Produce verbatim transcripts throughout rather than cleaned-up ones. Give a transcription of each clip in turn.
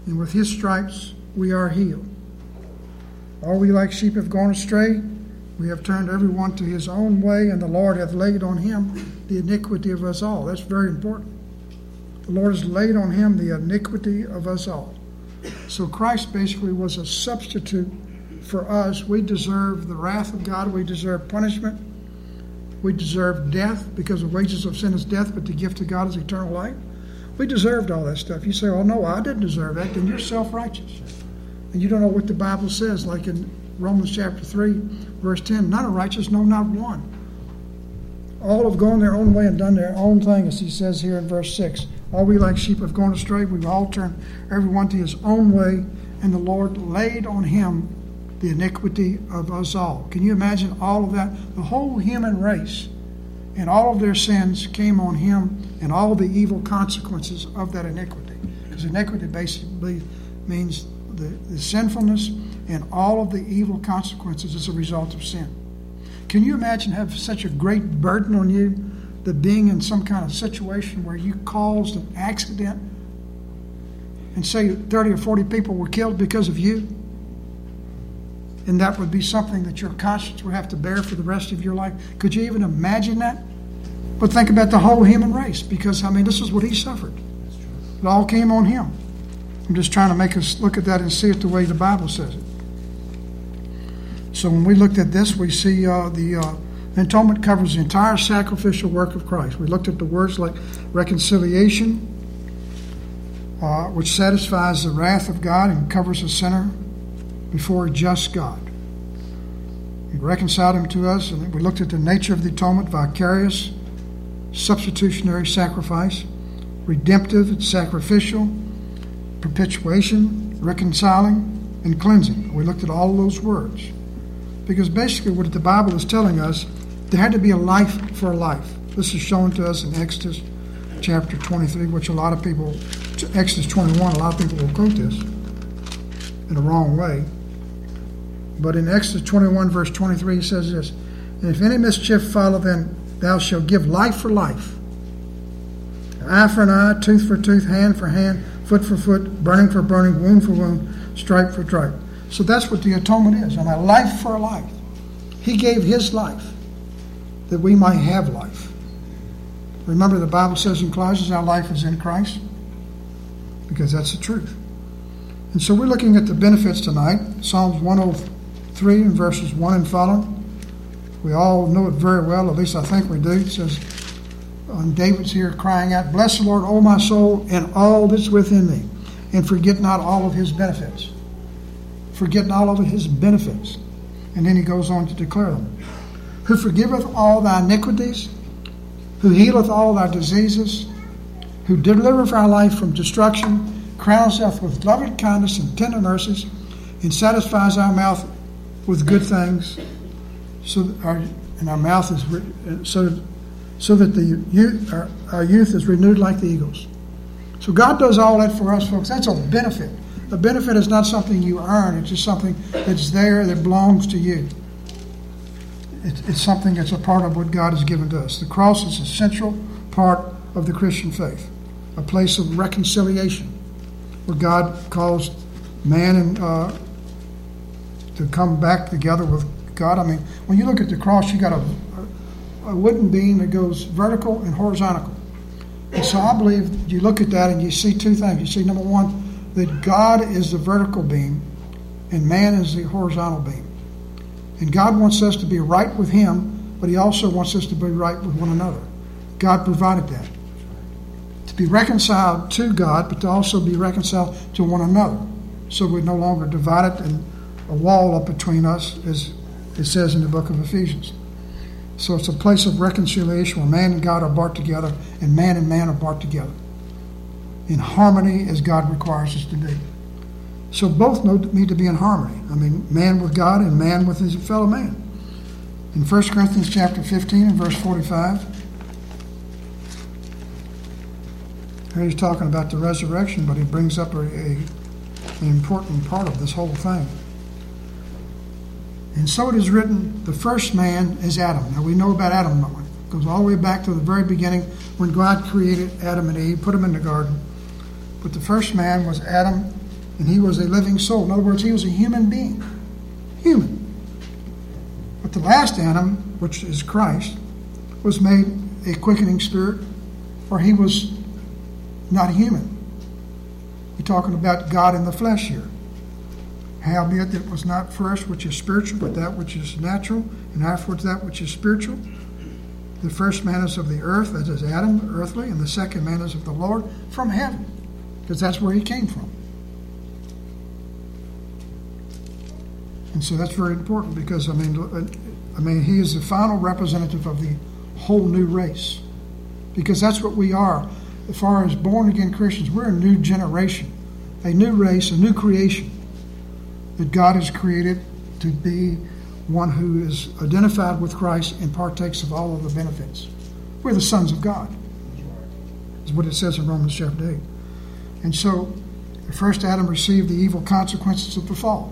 and with his stripes we are healed. All we like sheep have gone astray. We have turned every one to his own way, and the Lord hath laid on him the iniquity of us all. That's very important. The Lord has laid on him the iniquity of us all. So Christ basically was a substitute for us. We deserve the wrath of God. We deserve punishment. We deserve death, because the wages of sin is death, but the gift of God is eternal life. We deserved all that stuff. You say, oh, no, I didn't deserve that. Then you're self-righteous. And you don't know what the Bible says, like in Romans chapter three, verse ten, none are righteous, no, not one. All have gone their own way and done their own thing, as he says here in verse six. All we like sheep have gone astray. We've all turned everyone to his own way, and the Lord laid on him the iniquity of us all. Can you imagine all of that? The whole human race and all of their sins came on him, and all the evil consequences of that iniquity. Because iniquity basically means the, the sinfulness and all of the evil consequences as a result of sin. Can you imagine having such a great burden on you, that being in some kind of situation where you caused an accident and say thirty or forty people were killed because of you? And that would be something that your conscience would have to bear for the rest of your life. Could you even imagine that? But think about the whole human race, because, I mean, this is what he suffered. It all came on him. I'm just trying to make us look at that and see it the way the Bible says it. So when we looked at this, we see uh, the uh, atonement covers the entire sacrificial work of Christ. We looked at the words like reconciliation, uh, which satisfies the wrath of God and covers the sinner before a just God. He reconciled him to us, and we looked at the nature of the atonement: vicarious, substitutionary sacrifice, redemptive and sacrificial, perpetuation, reconciling, and cleansing. We looked at all of those words, because basically what the Bible is telling us, there had to be a life for a life. This is shown to us in Exodus chapter twenty-three, which a lot of people, Exodus twenty-one, a lot of people will quote this in the wrong way. But in Exodus twenty-one, verse twenty-three, he says this: and if any mischief follow, then thou shalt give life for life, eye for an eye, tooth for tooth, hand for hand, foot for foot, burning for burning, wound for wound, stripe for stripe. So that's what the atonement is, and a life for a life. He gave his life that we might have life. Remember, the Bible says in Colossians, our life is in Christ, because that's the truth. And so we're looking at the benefits tonight. Psalms one oh three and verses one and following. We all know it very well, at least I think we do. It says, and David's here crying out, bless the Lord, O my soul, and all that's within me, and forget not all of his benefits. Forget not all of his benefits. And then he goes on to declare them. Who forgiveth all thy iniquities, who healeth all thy diseases, who delivereth our life from destruction, crowns us with loving kindness and tender mercies, and satisfies our mouth with good things, so that our, and our mouth is re, so so that the youth, our, our youth is renewed like the eagles. So God does all that for us, folks. That's a benefit. A benefit is not something you earn. It's just something that's there, that belongs to you. It's, it's something that's a part of what God has given to us. The cross is a central part of the Christian faith, a place of reconciliation, where God calls man and uh, to come back together with God. I mean, when you look at the cross, you got a, a wooden beam that goes vertical and horizontal. And so I believe you look at that and you see two things. You see, number one, that God is the vertical beam and man is the horizontal beam. And God wants us to be right with him, but he also wants us to be right with one another. God provided that. To be reconciled to God, but to also be reconciled to one another. So we're no longer divided and a wall up between us, as it says in the book of Ephesians. So it's a place of reconciliation where man and God are brought together, and man and man are brought together in harmony as God requires us to be. So both need to be in harmony. I mean, man with God and man with his fellow man. In First Corinthians chapter fifteen and verse forty-five, here he's talking about the resurrection, but he brings up a, a, an important part of this whole thing. And so it is written, the first man is Adam. Now we know about Adam, don't we? It goes all the way back to the very beginning when God created Adam and Eve, put them in the garden. But the first man was Adam, and he was a living soul. In other words, he was a human being. Human. But the last Adam, which is Christ, was made a quickening spirit, for he was not human. You're talking about God in the flesh here. Howbeit it was not first which is spiritual, but that which is natural, and afterwards that which is spiritual. The first man is of the earth, that is Adam, earthly, and the second man is of the Lord, from heaven, because that's where he came from. And so that's very important, because I mean, I mean, he is the final representative of the whole new race, because that's what we are. As far as born again Christians, we're a new generation, a new race, a new creation that God has created to be one who is identified with Christ and partakes of all of the benefits. We're the sons of God, is what it says in Romans chapter eight. And so the first Adam received the evil consequences of the fall.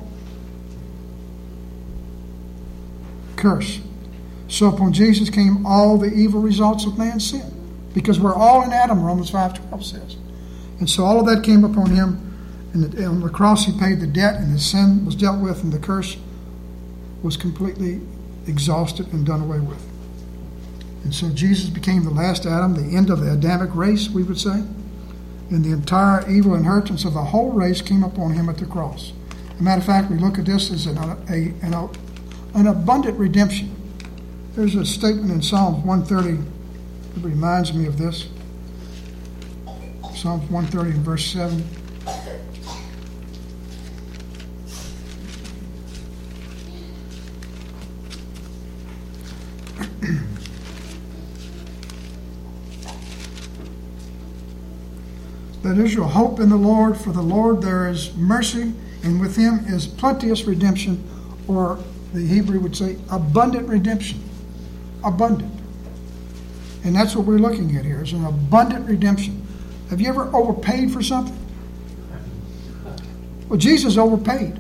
Curse. So upon Jesus came all the evil results of man's sin, because we're all in Adam, Romans five twelve says. And so all of that came upon him, and on the cross he paid the debt, and his sin was dealt with, and the curse was completely exhausted and done away with. And so Jesus became the last Adam, the end of the Adamic race, we would say, and the entire evil inheritance of the whole race came upon him at the cross. As a matter of fact, we look at this as an, a, an, an abundant redemption. There's a statement in Psalms one thirty that reminds me of this. Psalms one thirty and verse seven. Let Israel hope in the Lord, for the Lord there is mercy, and with him is plenteous redemption, or the Hebrew would say abundant redemption. Abundant. And that's what we're looking at here, is an abundant redemption. Have you ever overpaid for something? Well, Jesus overpaid.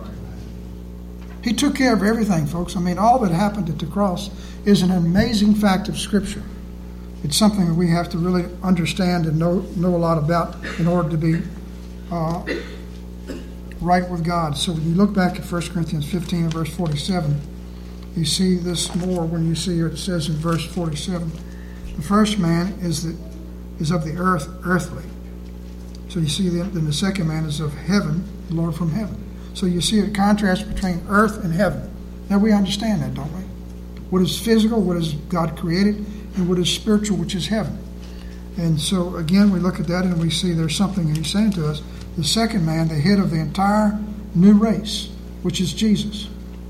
He took care of everything, folks. I mean, all that happened at the cross is an amazing fact of Scripture. It's something that we have to really understand and know know a lot about in order to be uh, right with God. So when you look back at First Corinthians fifteen and verse forty-seven, you see this more when you see here it says in verse forty-seven, the first man is the is of the earth, earthly. So you see then, then the second man is of heaven, the Lord from heaven. So you see a contrast between earth and heaven. Now we understand that, don't we? What is physical, what is God created, and what is spiritual, which is heaven. And so again, we look at that and we see there's something he's saying to us. The second man, the head of the entire new race, which is Jesus.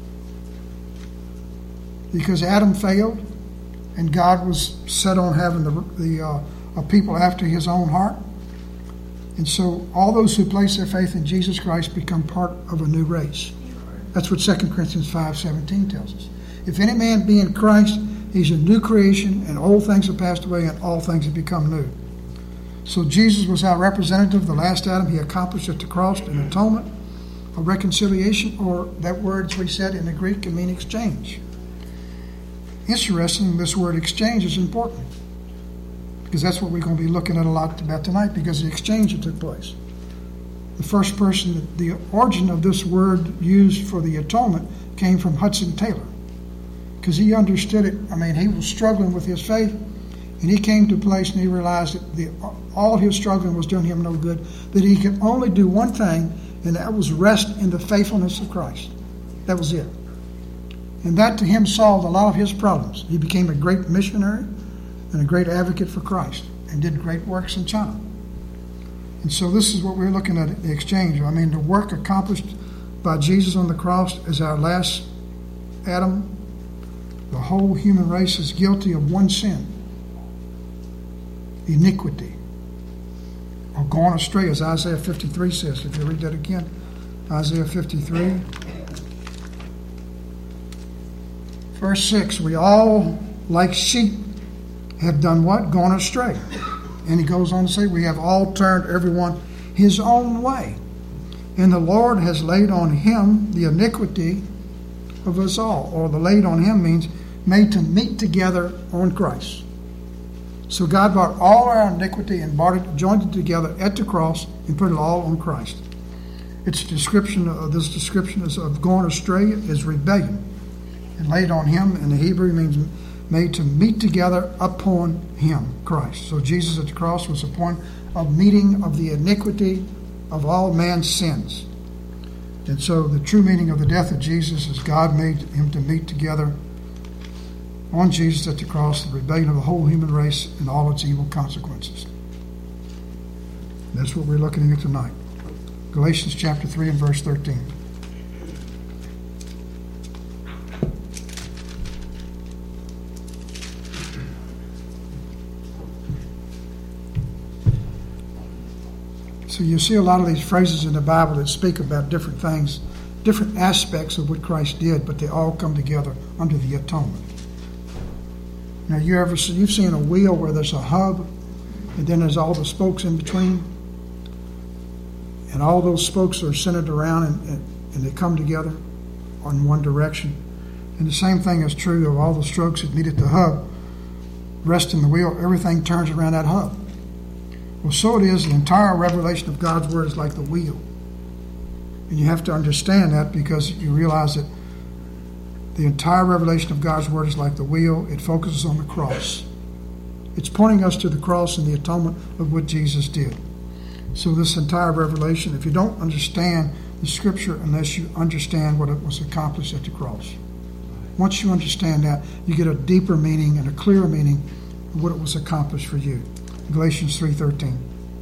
Because Adam failed, and God was set on having the, the uh, a people after his own heart. And so all those who place their faith in Jesus Christ become part of a new race. That's what Second Corinthians five seventeen tells us. If any man be in Christ, he's a new creation, and old things have passed away, and all things have become new. So Jesus was our representative, the last Adam. He accomplished at the cross an atonement, a reconciliation, or that word, as we said in the Greek, can mean exchange. Interesting, this word exchange is important, because that's what we're going to be looking at a lot about tonight, because of the exchange that took place. The first person, the origin of this word used for the atonement came from Hudson Taylor, because he understood it. I mean, he was struggling with his faith, and he came to a place and he realized that the, all his struggling was doing him no good, that he could only do one thing, and that was rest in the faithfulness of Christ. That was it. And that to him solved a lot of his problems. He became a great missionary and a great advocate for Christ, and did great works in China. And so this is what we're looking at, the exchange. I mean, the work accomplished by Jesus on the cross as our last Adam. The whole human race is guilty of one sin, iniquity, or gone astray, as Isaiah fifty-three says. If you read that again, Isaiah fifty-three, verse six, we all, like sheep, have done what? Gone astray. And he goes on to say, we have all turned everyone his own way, and the Lord has laid on him the iniquity of us all. Or the laid on him means made to meet together on Christ. So God brought all our iniquity and brought it, joined it together at the cross, and put it all on Christ. Its description of this description is of going astray is rebellion. And laid on him in the Hebrew means made to meet together upon him, Christ. So Jesus at the cross was a point of meeting of the iniquity of all man's sins. And so the true meaning of the death of Jesus is God made him to meet together on Jesus at the cross, the rebellion of the whole human race and all its evil consequences. That's what we're looking at tonight. Galatians chapter three and verse thirteen. So you see a lot of these phrases in the Bible that speak about different things, different aspects of what Christ did, but they all come together under the atonement. Now, you ever see, you've seen a wheel where there's a hub, and then there's all the spokes in between, and all those spokes are centered around, and, and, and they come together in one direction. And the same thing is true of all the strokes that meet at the hub, rest in the wheel, everything turns around that hub. Well, so it is, the entire revelation of God's Word is like the wheel. And you have to understand that because you realize that the entire revelation of God's Word is like the wheel. It focuses on the cross. It's pointing us to the cross and the atonement of what Jesus did. So this entire revelation, if you don't understand the Scripture unless you understand what it was accomplished at the cross. Once you understand that, you get a deeper meaning and a clearer meaning of what it was accomplished for you. Galatians three thirteen.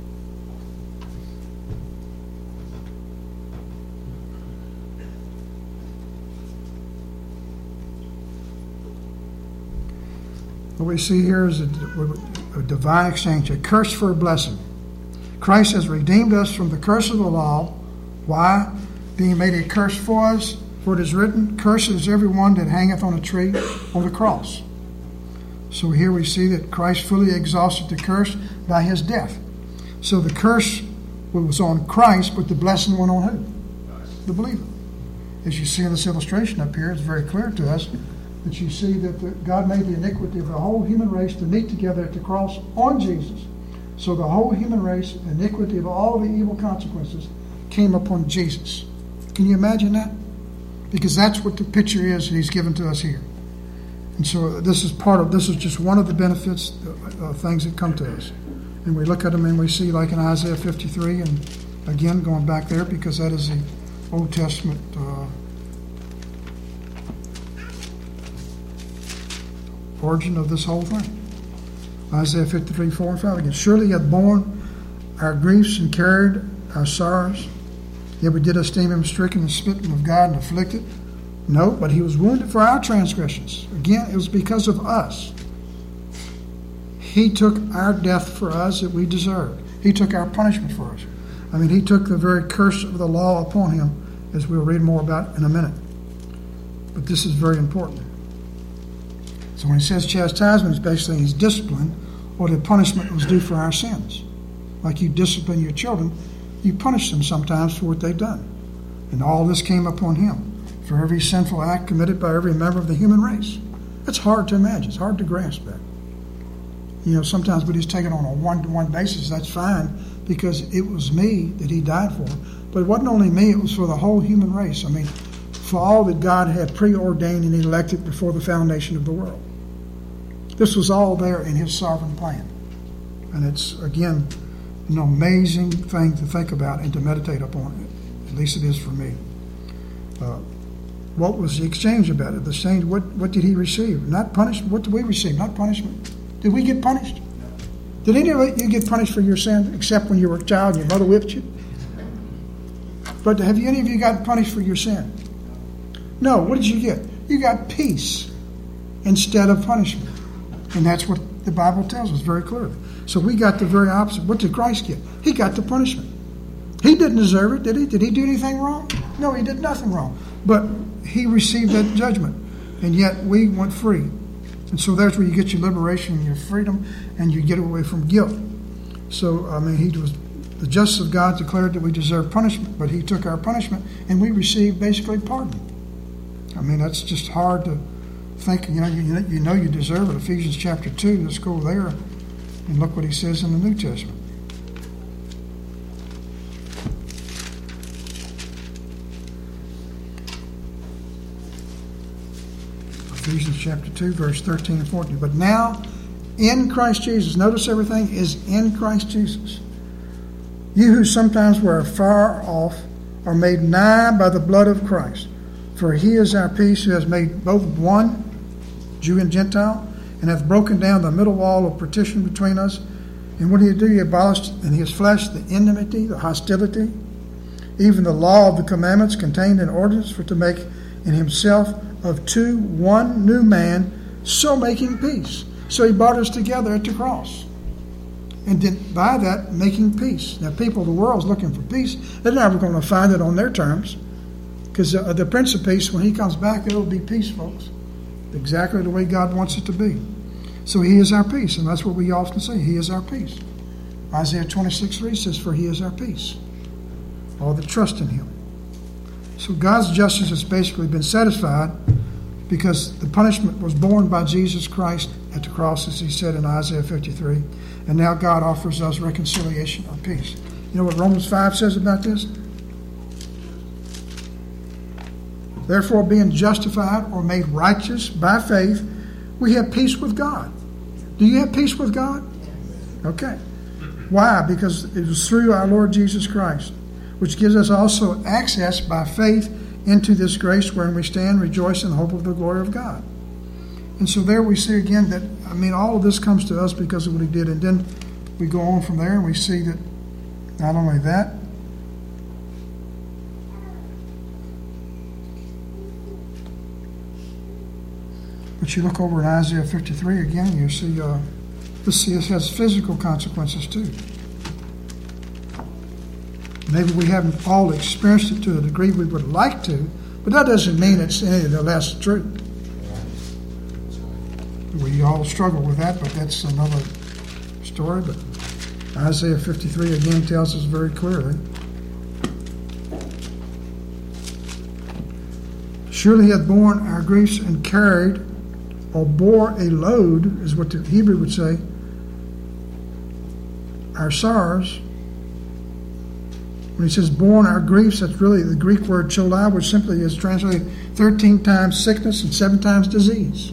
What we see here is a, a divine exchange, a curse for a blessing. Christ has redeemed us from the curse of the law. Why? Being made a curse for us, for it is written, cursed is everyone that hangeth on a tree or the cross. So here we see that Christ fully exhausted the curse by his death. So the curse was on Christ, but the blessing went on who? The believer. As you see in this illustration up here, it's very clear to us that you see that the, God made the iniquity of the whole human race to meet together at the cross on Jesus. So the whole human race, iniquity of all the evil consequences, came upon Jesus. Can you imagine that? Because that's what the picture is that he's given to us here. And so this is part of, this is just one of the benefits, uh, things that come to us. And we look at them and we see, like in Isaiah fifty-three, and again, going back there, because that is the Old Testament uh, origin of this whole thing. Isaiah fifty-three, four and five again. Surely he hath borne our griefs and carried our sorrows. Yet we did esteem him stricken and smitten of God and afflicted. No, but he was wounded for our transgressions. Again, it was because of us. He took our death for us that we deserved. He took our punishment for us. I mean, he took the very curse of the law upon him, as we'll read more about in a minute. But this is very important. So when he says chastisement, it's basically his discipline, or the punishment was due for our sins. Like you discipline your children, you punish them sometimes for what they've done. And all this came upon him for every sinful act committed by every member of the human race. It's hard to imagine. It's hard to grasp that. You know, sometimes we just take it on a one-to-one basis. That's fine, because it was me that he died for. But it wasn't only me, it was for the whole human race. I mean, for all that God had preordained and elected before the foundation of the world. This was all there in his sovereign plan. And it's, again, an amazing thing to think about and to meditate upon. At least it is for me. Uh, what was the exchange about it? The exchange, what, what did he receive? Not punishment. What did we receive? Not punishment. Did we get punished? Did any of you get punished for your sin, except when you were a child and your mother whipped you? But have you, any of you got punished for your sin? No. What did you get? You got peace instead of punishment. And that's what the Bible tells us very clearly. So we got the very opposite. What did Christ get? He got the punishment. He didn't deserve it, did he? Did he do anything wrong? No, he did nothing wrong. But he received that judgment. And yet we went free. And so that's where you get your liberation and your freedom, and you get away from guilt. So, I mean, he was the justice of God declared that we deserve punishment, but he took our punishment, and we received basically pardon. I mean, that's just hard to think. You know, you, you know you deserve it. Ephesians chapter two, let's go there and look what he says in the New Testament. Ephesians chapter two, verse thirteen and fourteen. But now, in Christ Jesus, notice everything is in Christ Jesus. You who sometimes were far off are made nigh by the blood of Christ. For he is our peace, who has made both one, Jew and Gentile, and hath broken down the middle wall of partition between us. And what did he do? He abolished in his flesh the enmity, the hostility, even the law of the commandments contained in ordinance, for to make in himself of two one new man, so making peace. So he brought us together at the cross. And then by that, making peace. Now, people of the world is looking for peace. They're never going to find it on their terms. Because uh, the Prince of Peace, when he comes back, it will be peace, folks. Exactly the way God wants it to be. So he is our peace, and that's what we often say. He is our peace. Isaiah twenty-six three says, for he is our peace. All that trust in him. So God's justice has basically been satisfied because the punishment was borne by Jesus Christ at the cross, as he said in Isaiah fifty-three. And now God offers us reconciliation or peace. You know what Romans five says about this? Therefore, being justified or made righteous by faith, we have peace with God. Do you have peace with God? Okay. Why? Because it was through our Lord Jesus Christ, which gives us also access by faith into this grace wherein we stand, rejoice in the hope of the glory of God. And so there we see again that, I mean, all of this comes to us because of what he did. And then we go on from there and we see that not only that, but you look over in Isaiah fifty-three again, you see uh, this has physical consequences too. Maybe we haven't all experienced it to a degree we would like to, but that doesn't mean it's any of the less true. We all struggle with that, but that's another story. But Isaiah fifty-three again tells us very clearly. Surely he hath borne our griefs and carried, or bore a load, is what the Hebrew would say, our sorrows. When he says borne our griefs, that's really the Greek word cholai, which simply is translated thirteen times sickness and seven times disease.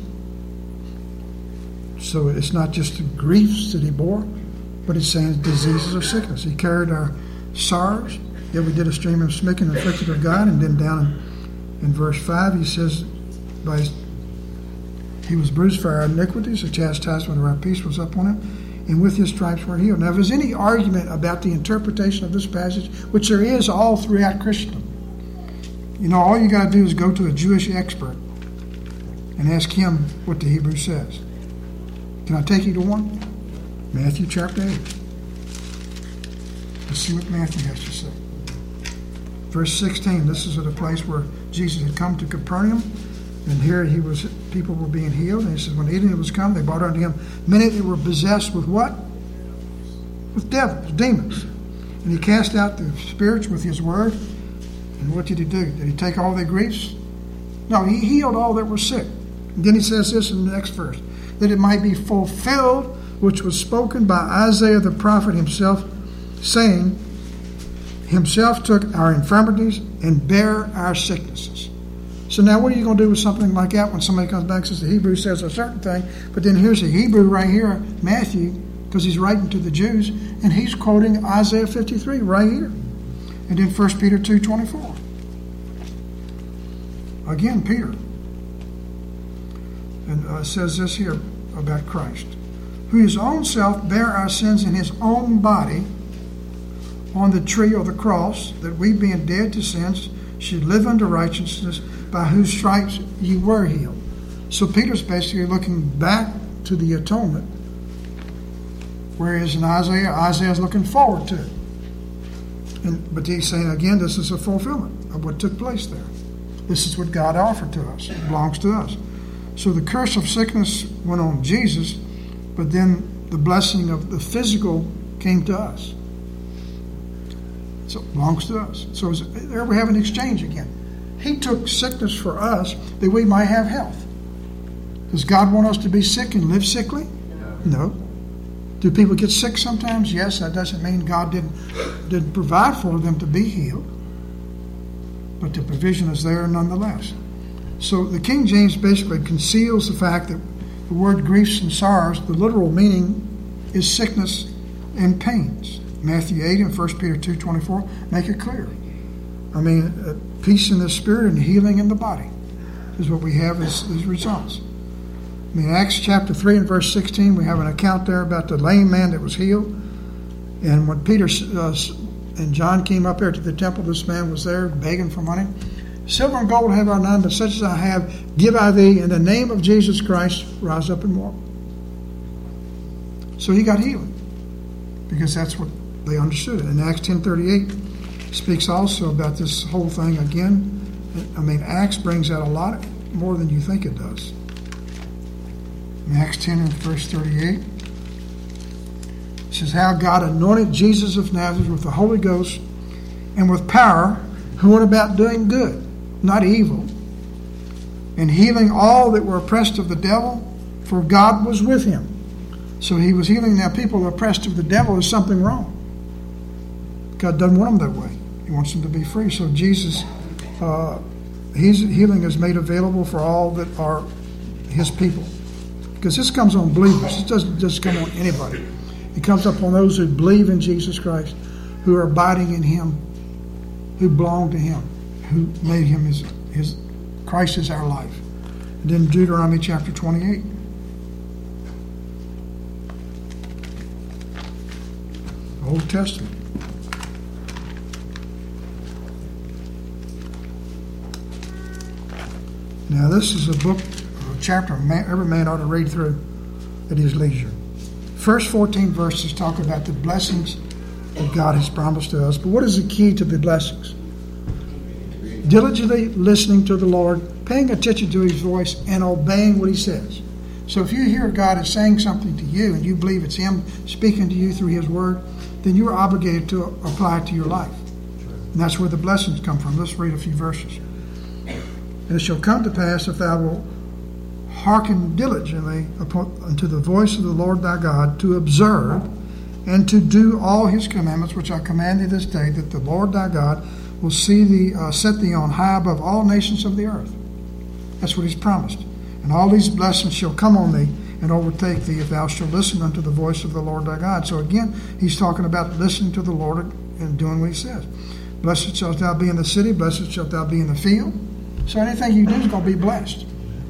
So it's not just the griefs that he bore, but it's saying diseases or sickness. He carried our sorrows, yet we did esteem him smitten and afflicted of God. And then down in, in verse five, he says, by his, he was bruised for our iniquities, the chastisement of our peace was upon him, and with his stripes we're healed. Now, if there's any argument about the interpretation of this passage, which there is all throughout Christendom, you know, all you got to do is go to a Jewish expert and ask him what the Hebrew says. Can I take you to one? Matthew chapter eight. Let's see what Matthew has to say. Verse sixteen, this is at a place where Jesus had come to Capernaum, and here he was. People were being healed, and he says, when evening was come, they brought unto him many that were possessed with what? With devils, demons. And he cast out the spirits with his word. And what did he do? Did he take all their griefs? No, he healed all that were sick. And then he says this in the next verse, that it might be fulfilled which was spoken by Isaiah the prophet himself, saying, himself took our infirmities and bare our sicknesses. So now what are you going to do with something like that when somebody comes back and says the Hebrew says a certain thing, but then here's the Hebrew right here, Matthew, because he's writing to the Jews, and he's quoting Isaiah fifty-three right here. And then First Peter two twenty-four. Again, Peter. And uh, says this here about Christ, who his own self bare our sins in his own body on the tree or the cross, that we being dead to sins should live unto righteousness, by whose stripes ye were healed. So Peter's basically looking back to the atonement, whereas in Isaiah, Isaiah's looking forward to it. And, but he's saying again, this is a fulfillment of what took place there. This is what God offered to us. It belongs to us. So the curse of sickness went on Jesus, but then the blessing of the physical came to us. So it belongs to us. So there we have an exchange again. He took sickness for us that we might have health. Does God want us to be sick and live sickly? No. Do people get sick sometimes? Yes. That doesn't mean God didn't, didn't provide for them to be healed. But the provision is there nonetheless. So the King James basically conceals the fact that the word griefs and sorrows, the literal meaning is sickness and pains. Matthew eight and First Peter two twenty-four make it clear. I mean, uh, peace in the spirit and healing in the body is what we have as, as results. I mean, Acts chapter three and verse sixteen, we have an account there about the lame man that was healed. And when Peter uh, and John came up there to the temple, this man was there begging for money. Silver and gold have I none, but such as I have, give I thee. In the name of Jesus Christ, rise up and walk. So he got healed, because that's what they understood. And Acts ten thirty-eight speaks also about this whole thing again. I mean, Acts brings out a lot more than you think it does. In Acts ten and verse thirty-eight, it says, how God anointed Jesus of Nazareth with the Holy Ghost and with power, who went about doing good, not evil, and healing all that were oppressed of the devil, for God was with him. So he was healing. Now people oppressed of the devil is something wrong. God doesn't want them that way. He wants them to be free. So Jesus, uh, his healing is made available for all that are his people. Because this comes on believers. It doesn't just come on anybody. It comes upon those who believe in Jesus Christ, who are abiding in him, who belong to him, who made him his, his Christ is our life. And then Deuteronomy chapter twenty-eight. Old Testament. Now this is a book, a chapter man, every man ought to read through at his leisure. First fourteen verses talk about the blessings that God has promised to us. But what is the key to the blessings? Diligently listening to the Lord, paying attention to his voice, and obeying what he says. So if you hear God is saying something to you and you believe it's him speaking to you through his word, then you are obligated to apply it to your life. And that's where the blessings come from. Let's read a few verses. And it shall come to pass, if thou wilt hearken diligently upon, unto the voice of the Lord thy God, to observe and to do all his commandments, which I command thee this day, that the Lord thy God will see thee, uh, set thee on high above all nations of the earth. That's what he's promised. And all these blessings shall come on thee and overtake thee, if thou shalt listen unto the voice of the Lord thy God. So again, he's talking about listening to the Lord and doing what he says. Blessed shalt thou be in the city, blessed shalt thou be in the field. So anything you do is going to be blessed.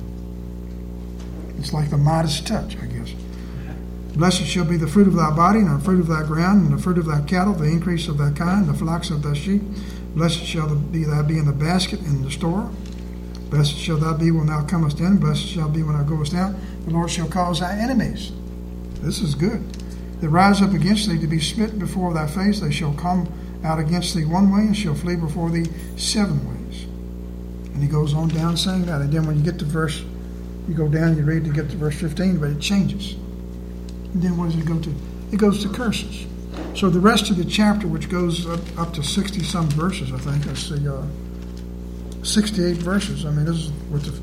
It's like the Midas touch, I guess. Blessed shall be the fruit of thy body, and the fruit of thy ground, and the fruit of thy cattle, the increase of thy kind, the flocks of thy sheep. Blessed shall be thou be in the basket and in the store. Blessed shall thou be when thou comest in. Blessed shall be when thou goest out. The Lord shall cause thy enemies. This is good. That rise up against thee to be smitten before thy face. They shall come out against thee one way, and shall flee before thee seven ways. And he goes on down saying that. And then when you get to verse, you go down and you read to get to verse fifteen, but it changes. And then what does it go to? It goes to curses. So the rest of the chapter, which goes up, up to sixty-some verses, I think, let's see, uh, sixty-eight verses. I mean, this is what the,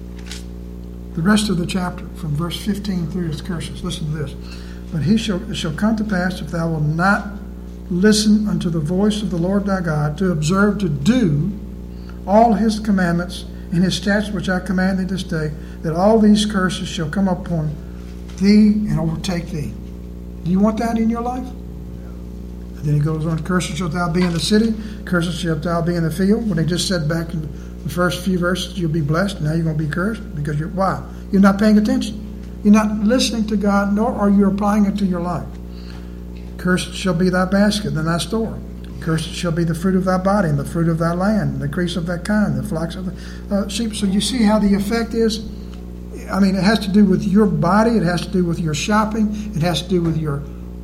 the rest of the chapter, from verse fifteen through its curses. Listen to this. But he shall, it shall come to pass, if thou wilt not listen unto the voice of the Lord thy God, to observe to do all his commandments and his statutes which I command thee this day, that all these curses shall come upon thee and overtake thee. Do you want that in your life? And then he goes on, cursed shalt thou be in the city, cursed shalt thou be in the field. When he just said back in the first few verses, you'll be blessed. Now you're going to be cursed because you're, why? You're not paying attention. You're not listening to God, nor are you applying it to your life. Cursed shall be thy basket and thy store. Cursed shall be the fruit of thy body and the fruit of thy land, and the increase of thy kind, the flocks of the uh, sheep. So you see how the effect is? I mean, it has to do with your body. It has to do with your shopping. It has to do with your,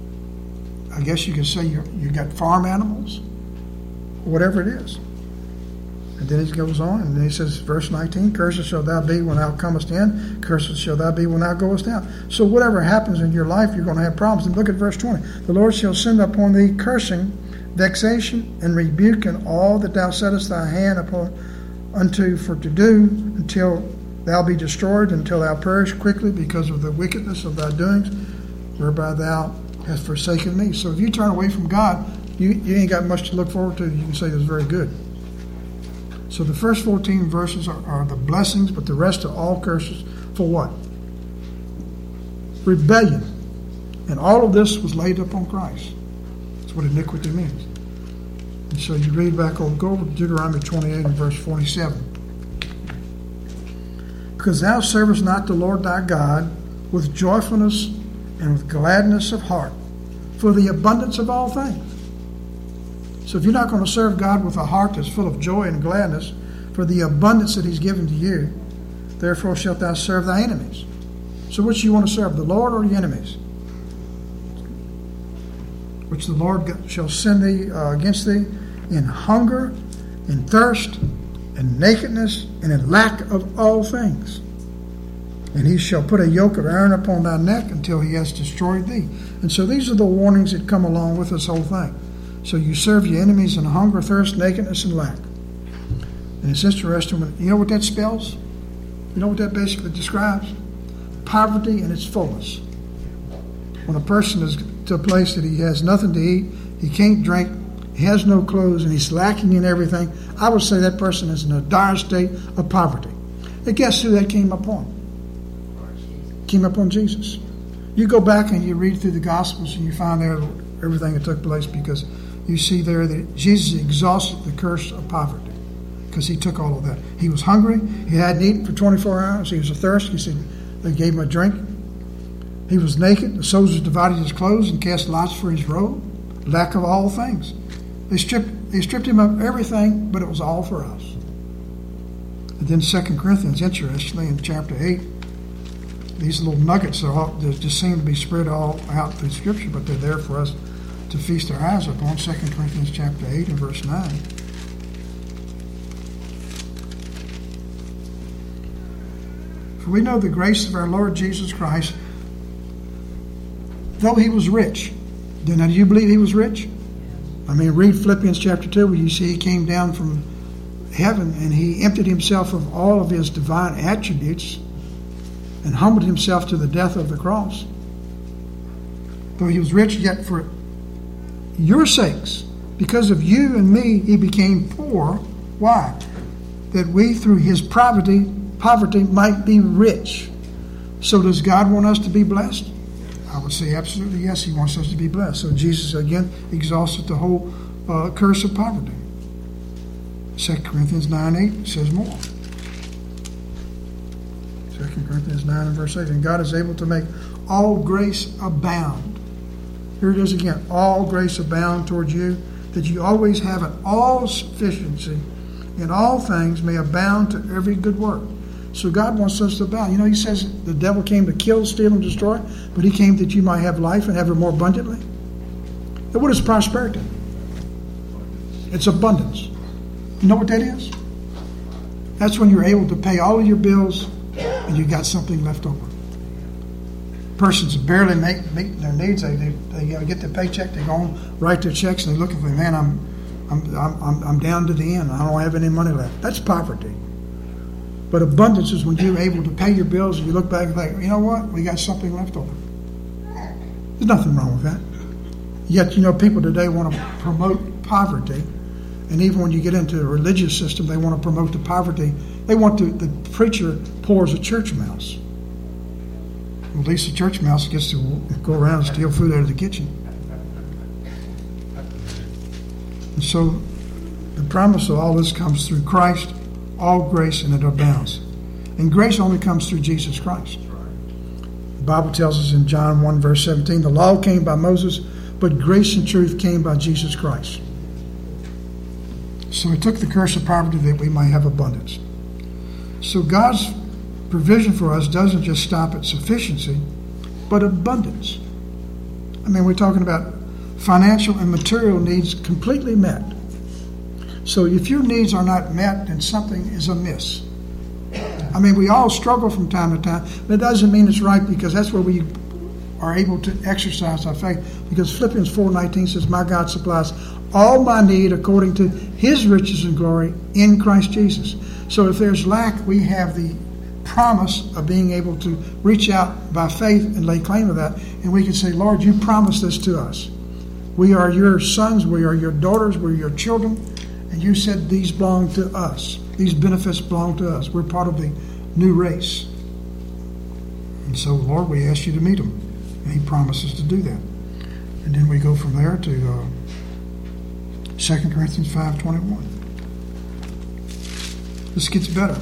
I guess you could say you you got farm animals, whatever it is. And then he goes on, and then he says, verse nineteen, cursed shall thou be when thou comest in, cursed shall thou be when thou goest out. So whatever happens in your life, you're going to have problems. And look at verse twenty. The Lord shall send upon thee cursing, vexation, and rebuke in all that thou settest thy hand upon unto for to do, until thou be destroyed, until thou perish quickly because of the wickedness of thy doings, whereby thou hast forsaken me. So if you turn away from God, you, you ain't got much to look forward to. You can say that's very good. So the first fourteen verses are, are the blessings, but the rest are all curses. For what? Rebellion. And all of this was laid upon Christ. That's what iniquity means. And so you read back over, go over to Deuteronomy twenty-eight and verse forty-seven. Because thou servest not the Lord thy God with joyfulness and with gladness of heart, for the abundance of all things. So if you're not going to serve God with a heart that's full of joy and gladness for the abundance that he's given to you, therefore shalt thou serve thy enemies. So which you want to serve, the Lord or the enemies? Which the Lord shall send thee uh, against thee in hunger, in thirst, and nakedness, and in lack of all things. And he shall put a yoke of iron upon thy neck until he has destroyed thee. And so these are the warnings that come along with this whole thing. So you serve your enemies in hunger, thirst, nakedness, and lack. And it's interesting. When, you know what that spells? You know what that basically describes? Poverty in its fullness. When a person is to a place that he has nothing to eat, he can't drink, he has no clothes, and he's lacking in everything, I would say that person is in a dire state of poverty. And guess who that came upon? Came upon Jesus. You go back and you read through the Gospels and you find there everything that took place, because you see there that Jesus exhausted the curse of poverty because he took all of that. He was hungry. He hadn't eaten for twenty-four hours. He was thirsty. He said they gave him a drink. He was naked. The soldiers divided his clothes and cast lots for his robe. Lack of all things. They stripped, they stripped him of everything, but it was all for us. And then Second Corinthians, interestingly, in chapter eight, these little nuggets are all, they just seem to be spread all out through Scripture, but they're there for us to feast our eyes upon. Second Corinthians chapter eight and verse nine. For we know the grace of our Lord Jesus Christ, though he was rich. Then now, do you believe he was rich? I mean, read Philippians chapter two, where you see he came down from heaven and he emptied himself of all of his divine attributes and humbled himself to the death of the cross. Though he was rich, yet for your sakes, because of you and me, he became poor. Why? That we, through his poverty, poverty might be rich. So does God want us to be blessed? I would say absolutely yes, he wants us to be blessed. So Jesus, again, exhausted the whole uh, curse of poverty. Second Corinthians nine eight says more. Second Corinthians nine and verse eight. And God is able to make all grace abound. Here it is again. All grace abound towards you, that you always have an all sufficiency in all things, may abound to every good work. So God wants us to abound. You know, he says the devil came to kill, steal, and destroy, but he came that you might have life and have it more abundantly. And what is prosperity? It's abundance. You know what that is? That's when you're able to pay all of your bills and you got something left over. Persons barely make, make their needs. They, they, they get their paycheck, they go home, write their checks, and they look and think, man, I'm, I'm, I'm, I'm down to the end. I don't have any money left. That's poverty. But abundance is when you're able to pay your bills and you look back and think, you know what? We got something left over. There's nothing wrong with that. Yet, you know, people today want to promote poverty. And even when you get into the religious system, they want to promote the poverty. They want to, the preacher pours a church mouse. Well, at least the church mouse gets to go around and steal food out of the kitchen. And so the promise of all this comes through Christ. All grace, and it abounds. And grace only comes through Jesus Christ. The Bible tells us in John one verse seventeen, the law came by Moses, but grace and truth came by Jesus Christ. So he took the curse of poverty that we might have abundance. So God's provision for us doesn't just stop at sufficiency, but abundance. I mean, we're talking about financial and material needs completely met. So if your needs are not met, then something is amiss. I mean, we all struggle from time to time, but it doesn't mean it's right, because that's where we are able to exercise our faith. Because Philippians four nineteen says, my God supplies all my need according to his riches and glory in Christ Jesus. So if there's lack, we have the promise of being able to reach out by faith and lay claim to that. And we can say, Lord, you promised this to us. We are your sons, we are your daughters, we're your children. And you said these belong to us. These benefits belong to us. We're part of the new race. And so, Lord, we ask you to meet them. And he promises to do that. And then we go from there to uh, Second Corinthians five twenty-one. This gets better.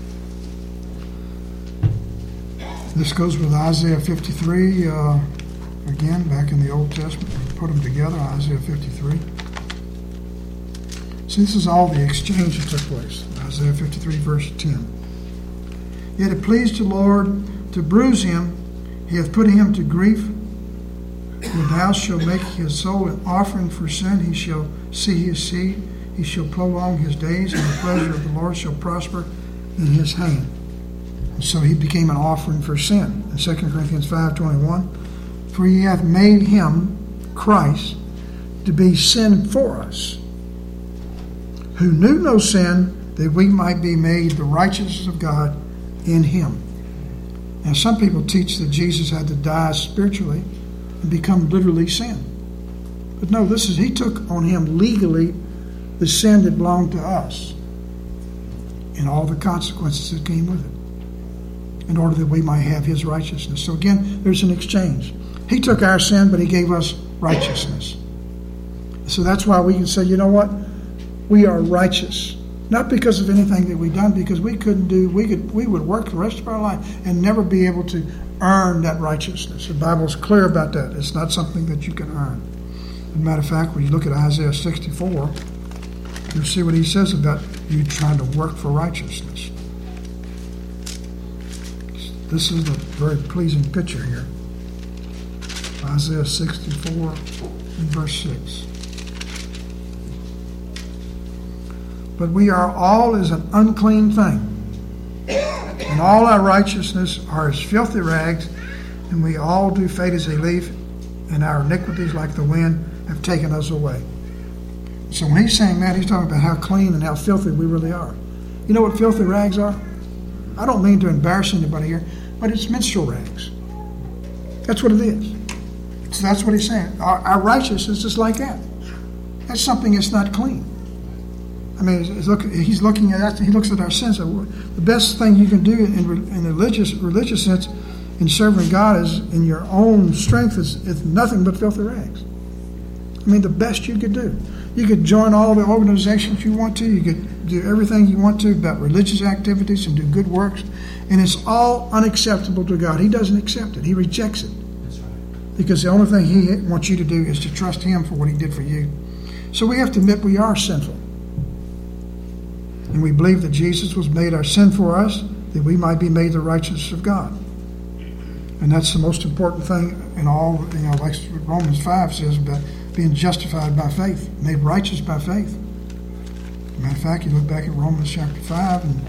This goes with Isaiah fifty-three. Uh, again, back in the Old Testament. We put them together, Isaiah fifty-three. See, this is all the exchange that took place. Isaiah fifty-three, verse ten. Yet it pleased the Lord to bruise him. He hath put him to grief. When thou shalt make his soul an offering for sin, he shall see his seed. He shall prolong his days, and the pleasure of the Lord shall prosper in his hand. And so he became an offering for sin. In Second Corinthians five twenty-one, for he hath made him, Christ, to be sin for us, who knew no sin, that we might be made the righteousness of God in him. Now, some people teach that Jesus had to die spiritually and become literally sin. But no, this is, he took on him legally the sin that belonged to us and all the consequences that came with it, in order that we might have his righteousness. So again, there's an exchange. He took our sin, but he gave us righteousness. So that's why we can say, you know what? We are righteous. Not because of anything that we've done, because we couldn't do, we could, we would work the rest of our life and never be able to earn that righteousness. The Bible is clear about that. It's not something that you can earn. As a matter of fact, when you look at Isaiah sixty-four, you'll see what he says about you trying to work for righteousness. This is a very pleasing picture here. Isaiah sixty-four and verse six. But we are all as an unclean thing, and all our righteousness are as filthy rags, and we all do fade as a leaf, and our iniquities like the wind have taken us away. So when he's saying that, he's talking about how clean and how filthy we really are. You know what filthy rags are? I don't mean to embarrass anybody here, but it's menstrual rags. That's what it is. So that's what he's saying. Our, our righteousness is like that. That's something that's not clean. I mean, he's, look, he's looking at he looks at our sins. The best thing you can do in, in religious religious sense in serving God is in your own strength is, is nothing but filthy rags. I mean, the best you could do. You could join all the organizations you want to. You could do everything you want to about religious activities and do good works. And it's all unacceptable to God. He doesn't accept it. He rejects it. That's right. Because the only thing he wants you to do is to trust him for what he did for you. So we have to admit we are sinful. And we believe that Jesus was made our sin for us, that we might be made the righteousness of God. And that's the most important thing in all, you know, like Romans five says about being justified by faith, made righteous by faith. As a matter of fact, you look back at Romans chapter five and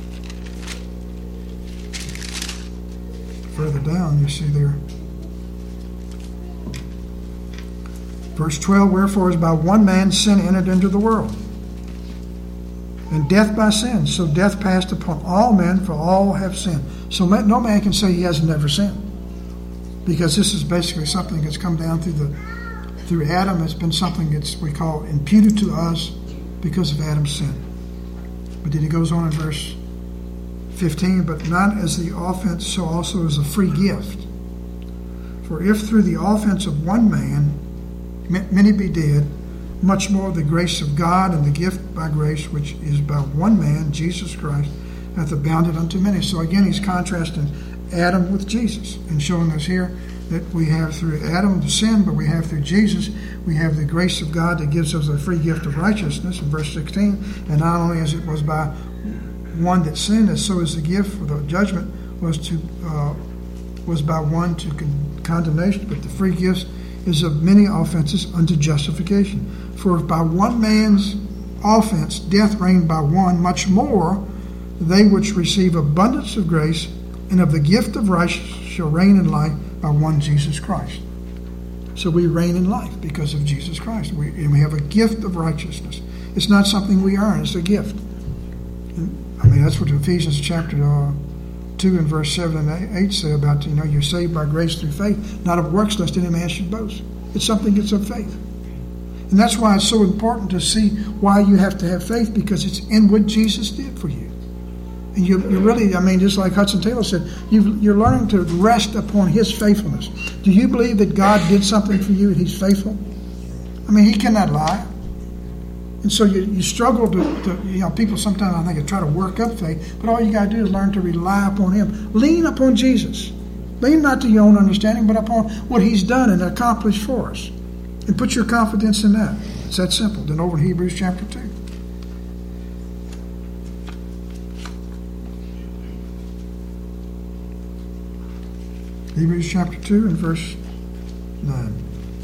further down, you see there. Verse twelve, wherefore as by one man sin entered into the world, and death by sin. So death passed upon all men, for all have sinned. So no man can say he has never sinned. Because this is basically something that's come down through the through Adam. It's been something that's we call imputed to us because of Adam's sin. But then he goes on in verse fifteen, but not as the offense, so also as a free gift. For if through the offense of one man many be dead, much more the grace of God and the gift by grace, which is by one man, Jesus Christ, hath abounded unto many. So again, he's contrasting Adam with Jesus and showing us here that we have through Adam the sin, but we have through Jesus, we have the grace of God that gives us a free gift of righteousness in verse sixteen. And not only as it was by one that sinned, as so is the gift for the judgment was to uh, was by one to con- condemnation, but the free gift is of many offenses unto justification. For if by one man's offense death reigned by one, much more they which receive abundance of grace and of the gift of righteousness shall reign in life by one Jesus Christ. So we reign in life because of Jesus Christ. We, and we have a gift of righteousness. It's not something we earn, it's a gift. And, I mean, that's what Ephesians chapter uh, two and verse seven and eight say about, you know, you're saved by grace through faith, not of works lest any man should boast. It's something that's of faith. And that's why it's so important to see why you have to have faith, because it's in what Jesus did for you. And you, you really, I mean, just like Hudson Taylor said, you've, you're learning to rest upon his faithfulness. Do you believe that God did something for you and he's faithful? I mean, he cannot lie. And so you, you struggle to, to, you know, people sometimes I think try to work up faith, but all you got to do is learn to rely upon him. Lean upon Jesus. Lean not to your own understanding, but upon what he's done and accomplished for us. And put your confidence in that. It's that simple. Then over in Hebrews chapter two. Hebrews chapter two and verse nine.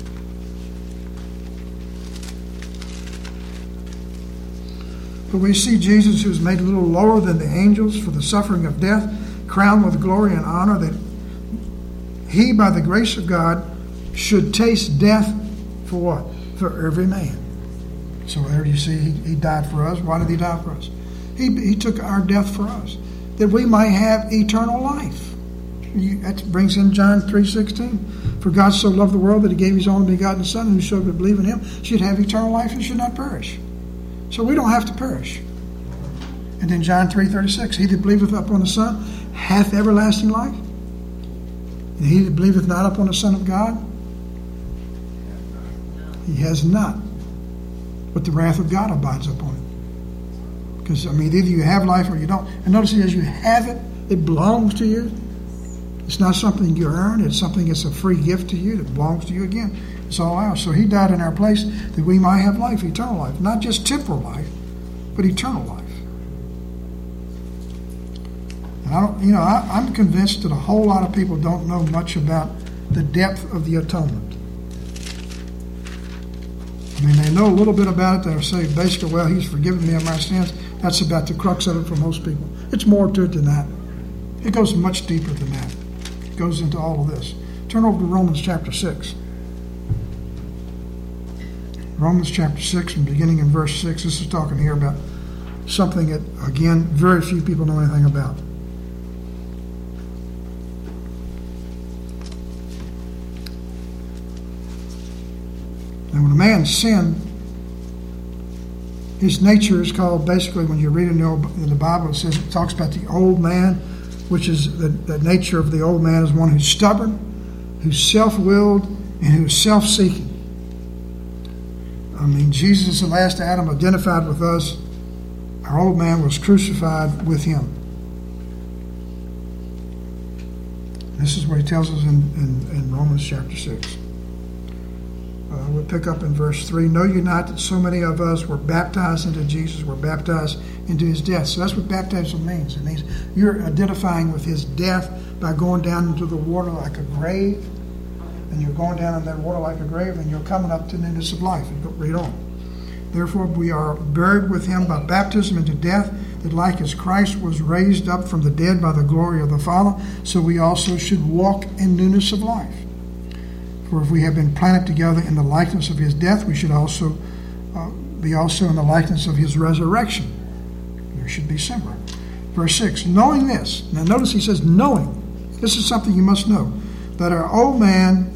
But we see Jesus, who was made a little lower than the angels for the suffering of death, crowned with glory and honor, that he, by the grace of God, should taste death for what? For every man. So there you see, he, he died for us. Why did he die for us? He, he took our death for us, that we might have eternal life. You, that brings in John three sixteen. For God so loved the world that he gave his only begotten Son, and whosoever would believe in him should have eternal life and should not perish. So we don't have to perish. And then John three thirty-six. He that believeth upon the Son hath everlasting life. And he that believeth not upon the Son of God, he has not. But the wrath of God abides upon him. Because, I mean, either you have life or you don't. And notice as you have it, it belongs to you. It's not something you earn. It's something that's a free gift to you that belongs to you again. It's all ours. So he died in our place that we might have life, eternal life. Not just temporal life, but eternal life. And I don't, you know, I, I'm convinced that a whole lot of people don't know much about the depth of the atonement. I mean, they know a little bit about it. They'll say, basically, well, he's forgiven me of my sins. That's about the crux of it for most people. It's more to it than that. It goes much deeper than that. It goes into all of this. Turn over to Romans chapter six. Romans chapter six, and beginning in verse six, this is talking here about something that, again, very few people know anything about. And when a man sinned, his nature is called, basically, when you read in the, old, in the Bible, it says, it talks about the old man, which is the, the nature of the old man is one who's stubborn, who's self-willed, and who's self-seeking. I mean, Jesus, the last Adam, identified with us. Our old man was crucified with him. This is what he tells us in, in, in Romans chapter six. Uh, we'll pick up in verse three. Know you not that so many of us were baptized into Jesus, were baptized into his death. So that's what baptism means. It means you're identifying with his death by going down into the water like a grave. And you're going down in that water like a grave, and you're coming up to newness of life. And go, read on. Therefore we are buried with him by baptism into death, that like as Christ was raised up from the dead by the glory of the Father, so we also should walk in newness of life. For if we have been planted together in the likeness of his death, we should also uh, be also in the likeness of his resurrection. We should be similar. Verse six, knowing this. Now notice he says knowing. This is something you must know. That our old man,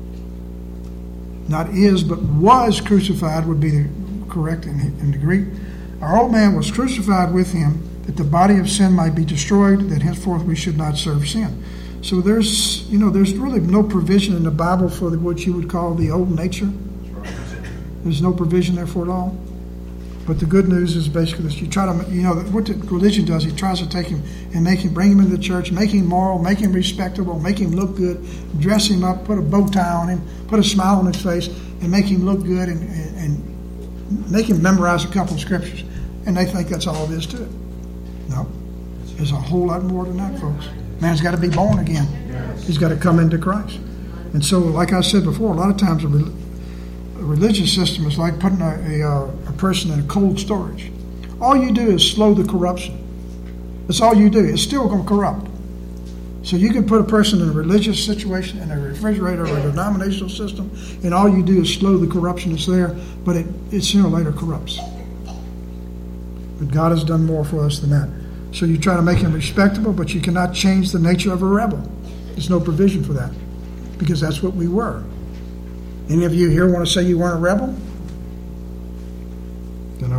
not is, but was crucified, would be the correct in, in the Greek. Our old man was crucified with him, that the body of sin might be destroyed, that henceforth we should not serve sin. So there's, you know, there's really no provision in the Bible for the, what you would call the old nature. There's no provision there for it all. But the good news is basically this: you try to, you know, what the religion does, he tries to take him and make him, bring him into the church, make him moral, make him respectable, make him look good, dress him up, put a bow tie on him, put a smile on his face, and make him look good, and, and, and make him memorize a couple of scriptures. And they think that's all there is to it. No, there's a whole lot more than that, folks. Man's got to be born again. He's got to come into Christ. And so, like I said before, a lot of times a, re- a religious system is like putting a, a, a person in a cold storage. All you do is slow the corruption. That's all you do. It's still going to corrupt. So you can put a person in a religious situation in a refrigerator or a denominational system, and all you do is slow the corruption that's there, but it, it sooner or later corrupts. But God has done more for us than that. So you try to make him respectable, but you cannot change the nature of a rebel. There's no provision for that, because that's what we were. Any of you here want to say you weren't a rebel?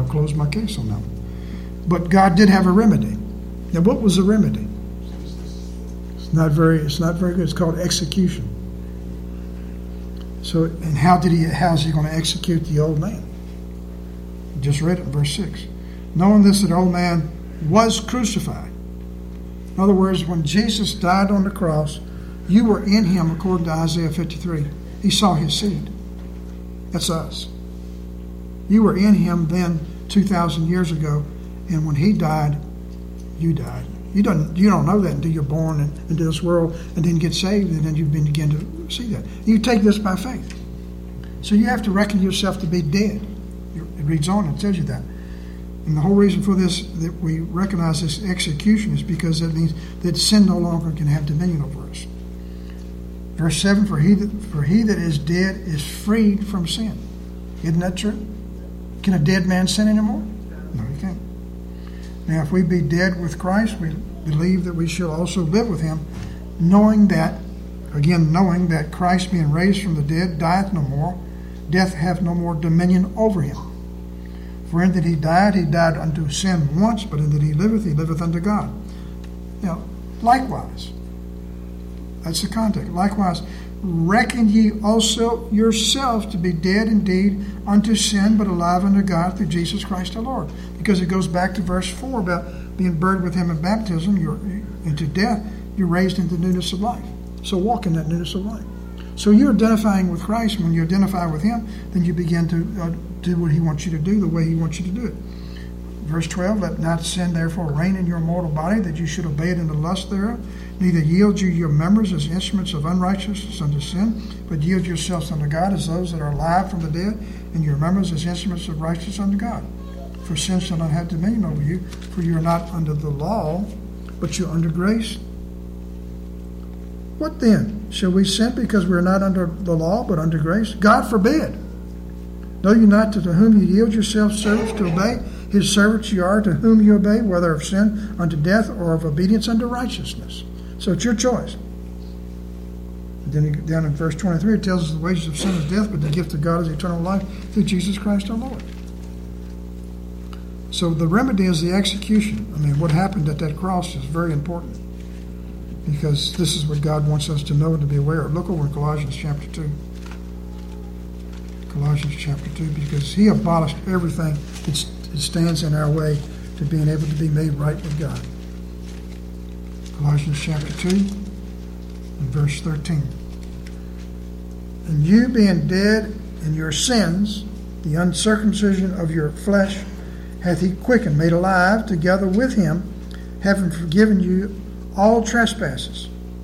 close my case on that one. But God did have a remedy. Now, what was the remedy? It's not very. It's not very good. It's called execution. So, and how did he? How is he going to execute the old man? We just read it in verse six. Knowing this, that the old man was crucified. In other words, when Jesus died on the cross, you were in him, according to Isaiah fifty-three. He saw his seed. That's us. You were in him then, two thousand years ago. And when he died, you died. You don't you don't know that until you're born in, into this world and then get saved, and then you begin to see that. You take this by faith. So you have to reckon yourself to be dead. It reads on and tells you that. And the whole reason for this, that we recognize this execution, is because that means that sin no longer can have dominion over us. Verse seven, for he that, for he that is dead is freed from sin. Isn't that true? Can a dead man sin anymore? No, he can't. Now, if we be dead with Christ, we believe that we shall also live with him, knowing that, again, knowing that Christ being raised from the dead dieth no more, death hath no more dominion over him. For in that he died, he died unto sin once, but in that he liveth, he liveth unto God. Now, likewise, that's the context. Likewise, reckon ye also yourselves to be dead indeed unto sin, but alive unto God through Jesus Christ our Lord. Because it goes back to verse four about being buried with him in baptism, you're into death, you're raised into newness of life. So walk in that newness of life. So you're identifying with Christ. When you identify with him, then you begin to uh, do what he wants you to do, the way he wants you to do it. Verse twelve, let not sin therefore reign in your mortal body, that you should obey it in the lust thereof. Neither yield you your members as instruments of unrighteousness unto sin, but yield yourselves unto God as those that are alive from the dead, and your members as instruments of righteousness unto God. For sin shall not have dominion over you, for you are not under the law, but you are under grace. What then? Shall we sin because we are not under the law, but under grace? God forbid. Know you not that to whom you yield yourselves servants to obey, his servants you are to whom you obey, whether of sin unto death or of obedience unto righteousness. So it's your choice. And then down in verse twenty-three, it tells us the wages of sin is death, but the gift of God is eternal life through Jesus Christ our Lord. So the remedy is the execution. I mean, what happened at that cross is very important, because this is what God wants us to know and to be aware of. Look over in Colossians chapter two. Colossians chapter two, because he abolished everything that stands in our way to being able to be made right with God. Colossians chapter two and verse thirteen. And you being dead in your sins, the uncircumcision of your flesh hath he quickened, made alive together with him, having forgiven you all trespasses.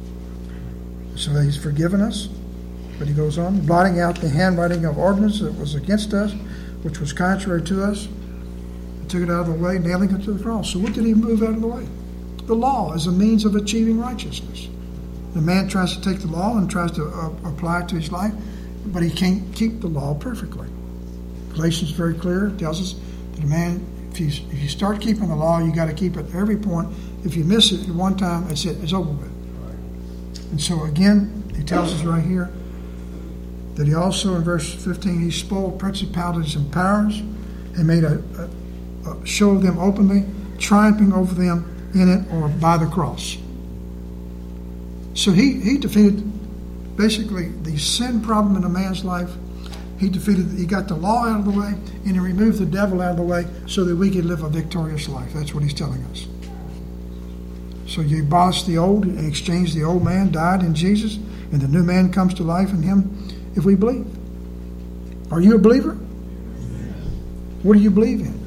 So he's forgiven us. But he goes on, blotting out the handwriting of ordinance that was against us, which was contrary to us. He took it out of the way, nailing it to the cross. So what did he move out of the way? The law is a means of achieving righteousness. The man tries to take the law and tries to uh, apply it to his life, but he can't keep the law perfectly. Galatians is very clear. It tells us that a man, if you, if you start keeping the law, you got to keep it at every point. If you miss it at one time, that's it. It's over with. And so again, he tells us right here that he also, in verse fifteen, he spoiled principalities and powers and made a, a, a show of them openly, triumphing over them in it or by the cross. So he, he defeated basically the sin problem in a man's life. He defeated, he got the law out of the way, and he removed the devil out of the way so that we could live a victorious life. That's what he's telling us. So you abolish the old and exchange the old man, died in Jesus, and the new man comes to life in him if we believe. Are you a believer? What do you believe in?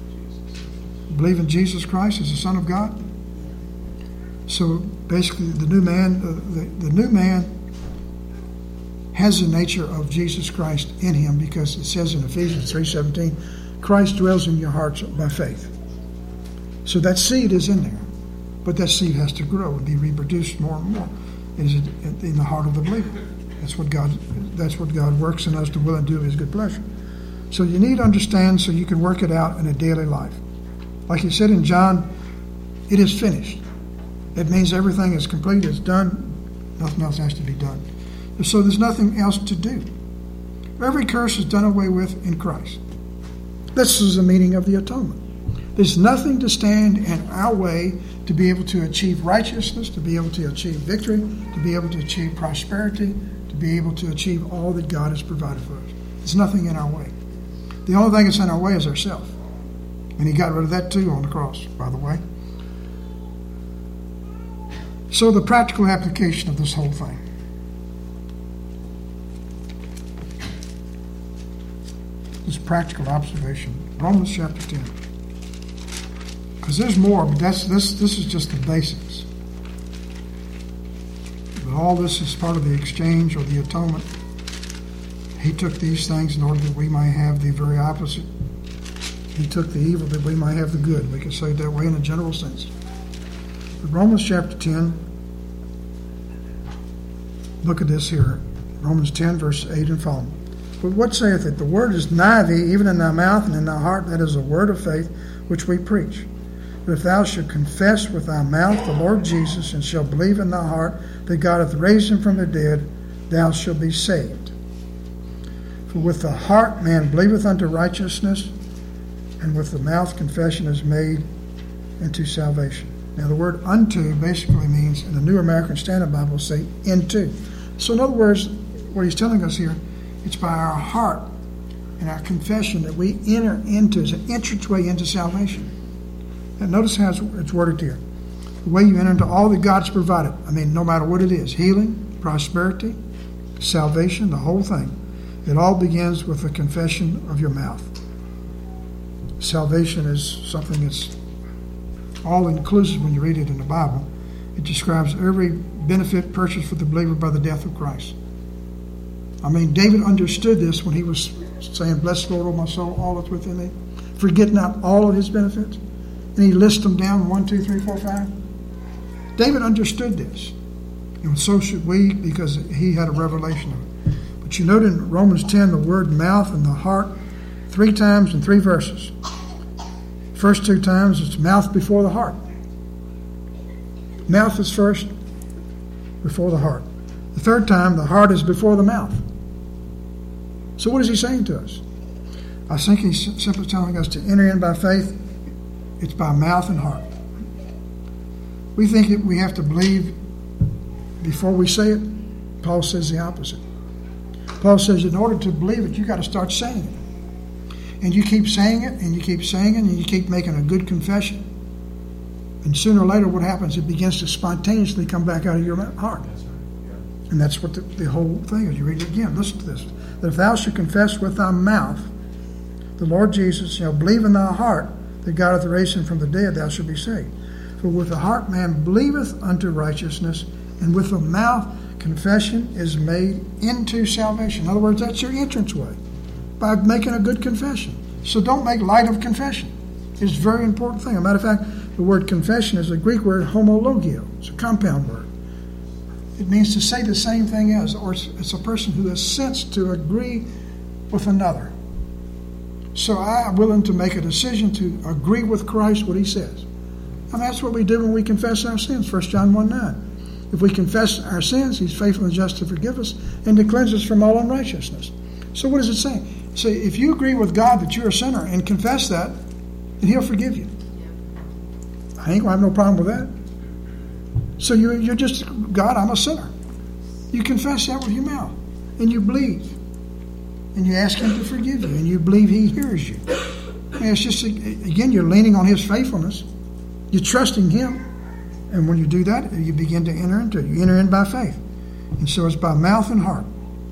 You believe in Jesus Christ as the Son of God? So basically the new man, uh, the, the new man has the nature of Jesus Christ in him, because it says in Ephesians three seventeen, Christ dwells in your hearts by faith. So that seed is in there. But that seed has to grow and be reproduced more and more. It is in the heart of the believer. That's what God. That's what God works in us to will and do His good pleasure. So you need to understand, so you can work it out in a daily life. Like He said in John, it is finished. It means everything is complete. It's done. Nothing else has to be done. So there's nothing else to do. Every curse is done away with in Christ. This is the meaning of the atonement. There's nothing to stand in our way to be able to achieve righteousness, to be able to achieve victory, to be able to achieve prosperity, to be able to achieve all that God has provided for us. There's nothing in our way. The only thing that's in our way is ourselves. And he got rid of that too on the cross, by the way. So the practical application of this whole thing. This practical observation. Romans chapter ten. Because there's more, but that's this this is just the basics. But all this is part of the exchange or the atonement. He took these things in order that we might have the very opposite. He took the evil that we might have the good. We can say it that way in a general sense. But Romans chapter ten, look at this here. Romans ten, verse eight and following. But what saith it? The word is nigh thee, even in thy mouth and in thy heart. That is a word of faith which we preach. But if thou shalt confess with thy mouth the Lord Jesus, and shalt believe in thy heart that God hath raised him from the dead, thou shalt be saved. For with the heart man believeth unto righteousness, and with the mouth confession is made unto salvation. Now the word unto basically means, in the New American Standard Bible, say into. So in other words, what he's telling us here, it's by our heart and our confession that we enter into, is an entranceway into salvation. And notice how it's worded here. The way you enter into all that God's provided. I mean, no matter what it is. Healing, prosperity, salvation, the whole thing. It all begins with the confession of your mouth. Salvation is something that's all-inclusive when you read it in the Bible. It describes every benefit purchased for the believer by the death of Christ. I mean, David understood this when he was saying, "Bless the Lord, O my soul, all that's within me. Forget not all of his benefits." And he lists them down, one, two, three, four, five. David understood this. And so should we, because he had a revelation of it. But you note in Romans ten, the word mouth and the heart, three times in three verses. First two times, it's mouth before the heart. Mouth is first before the heart. The third time, the heart is before the mouth. So what is he saying to us? I think he's simply telling us to enter in by faith. It's by mouth and heart. We think that we have to believe before we say it. Paul says the opposite. Paul says in order to believe it, you've got to start saying it. And you keep saying it, and you keep saying it, and you keep making a good confession. And sooner or later, what happens? It begins to spontaneously come back out of your heart. And that's what the, the whole thing is. You read it again. Listen to this. That if thou shalt confess with thy mouth the Lord Jesus, shall believe in thy heart that God hath raised him from the dead, thou shalt be saved. For with the heart man believeth unto righteousness, and with the mouth confession is made into salvation. In other words, that's your entranceway, by making a good confession. So don't make light of confession. It's a very important thing. As a matter of fact, the word confession is a Greek word homologio. It's a compound word. It means to say the same thing as, or it's a person who assents to agree with another. So I'm willing to make a decision to agree with Christ, what he says. I mean, that's what we do when we confess our sins, First John one nine. If we confess our sins, he's faithful and just to forgive us and to cleanse us from all unrighteousness. So what does it say? So if you agree with God that you're a sinner and confess that, then he'll forgive you. I ain't going to have no problem with that. So you, you're just, God, I'm a sinner. You confess that with your mouth, and you believe. And you ask him to forgive you, and you believe he hears you. And it's just, again, you're leaning on his faithfulness. You're trusting him. And when you do that, you begin to enter into it. You enter in by faith. And so it's by mouth and heart.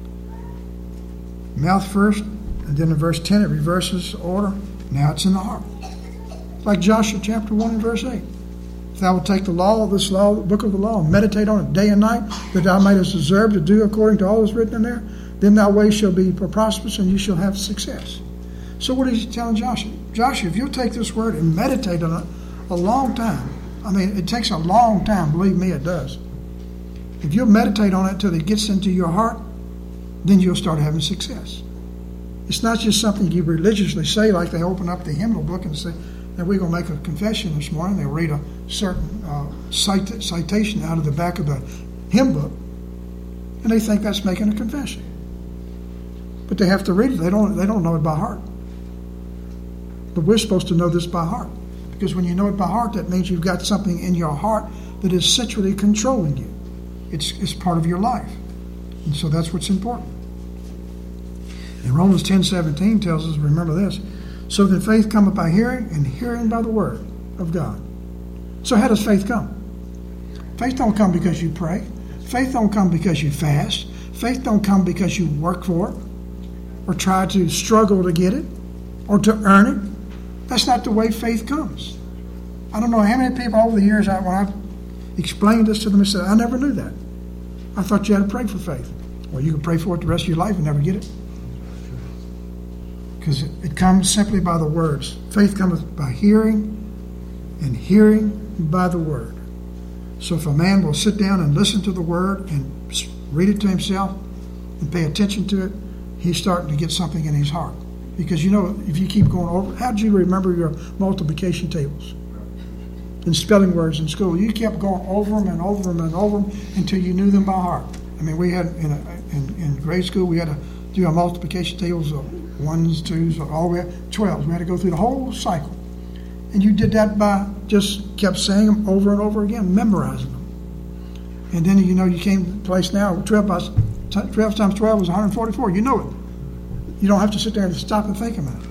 Mouth first, and then in verse ten it reverses order. Now it's in the heart. Like Joshua chapter one and verse eight. If thou wilt take the law of this law, the book of the law, and meditate on it day and night, that thou mayest observe to do according to all that's written in there, then thy way shall be prosperous, and you shall have success. So what is he telling Joshua? Joshua, if you'll take this word and meditate on it a long time, I mean, it takes a long time, believe me, it does. If you'll meditate on it until it gets into your heart, then you'll start having success. It's not just something you religiously say, like they open up the hymnal book and say, now we're going to make a confession this morning. They'll read a certain uh, cit- citation out of the back of the hymn book, and they think that's making a confession. But they have to read it. They don't, they don't know it by heart. But we're supposed to know this by heart. Because when you know it by heart, that means you've got something in your heart that is centrally controlling you. It's, it's part of your life. And so that's what's important. And Romans ten seventeen tells us, remember this, so that faith cometh by hearing, and hearing by the word of God. So how does faith come? Faith don't come because you pray. Faith don't come because you fast. Faith don't come because you work for it or try to struggle to get it or to earn it. That's not the way faith comes. I don't know how many people over the years, I, when I've explained this to them, I said, I never knew that. I thought you had to pray for faith. Well, you can pray for it the rest of your life and never get it. Because it, it comes simply by the words. Faith cometh by hearing, and hearing by the word. So if a man will sit down and listen to the word and read it to himself and pay attention to it, he's starting to get something in his heart. Because, you know, if you keep going over, how did you remember your multiplication tables and spelling words in school? You kept going over them and over them and over them until you knew them by heart. I mean, we had, in, a, in, in grade school, we had to do our multiplication tables of ones, twos, all the way up, twelves. We had to go through the whole cycle. And you did that by just kept saying them over and over again, memorizing them. And then, you know, you came to the place now, twelve, by, twelve times twelve was one hundred forty-four. You know it. You don't have to sit there and stop and think about it.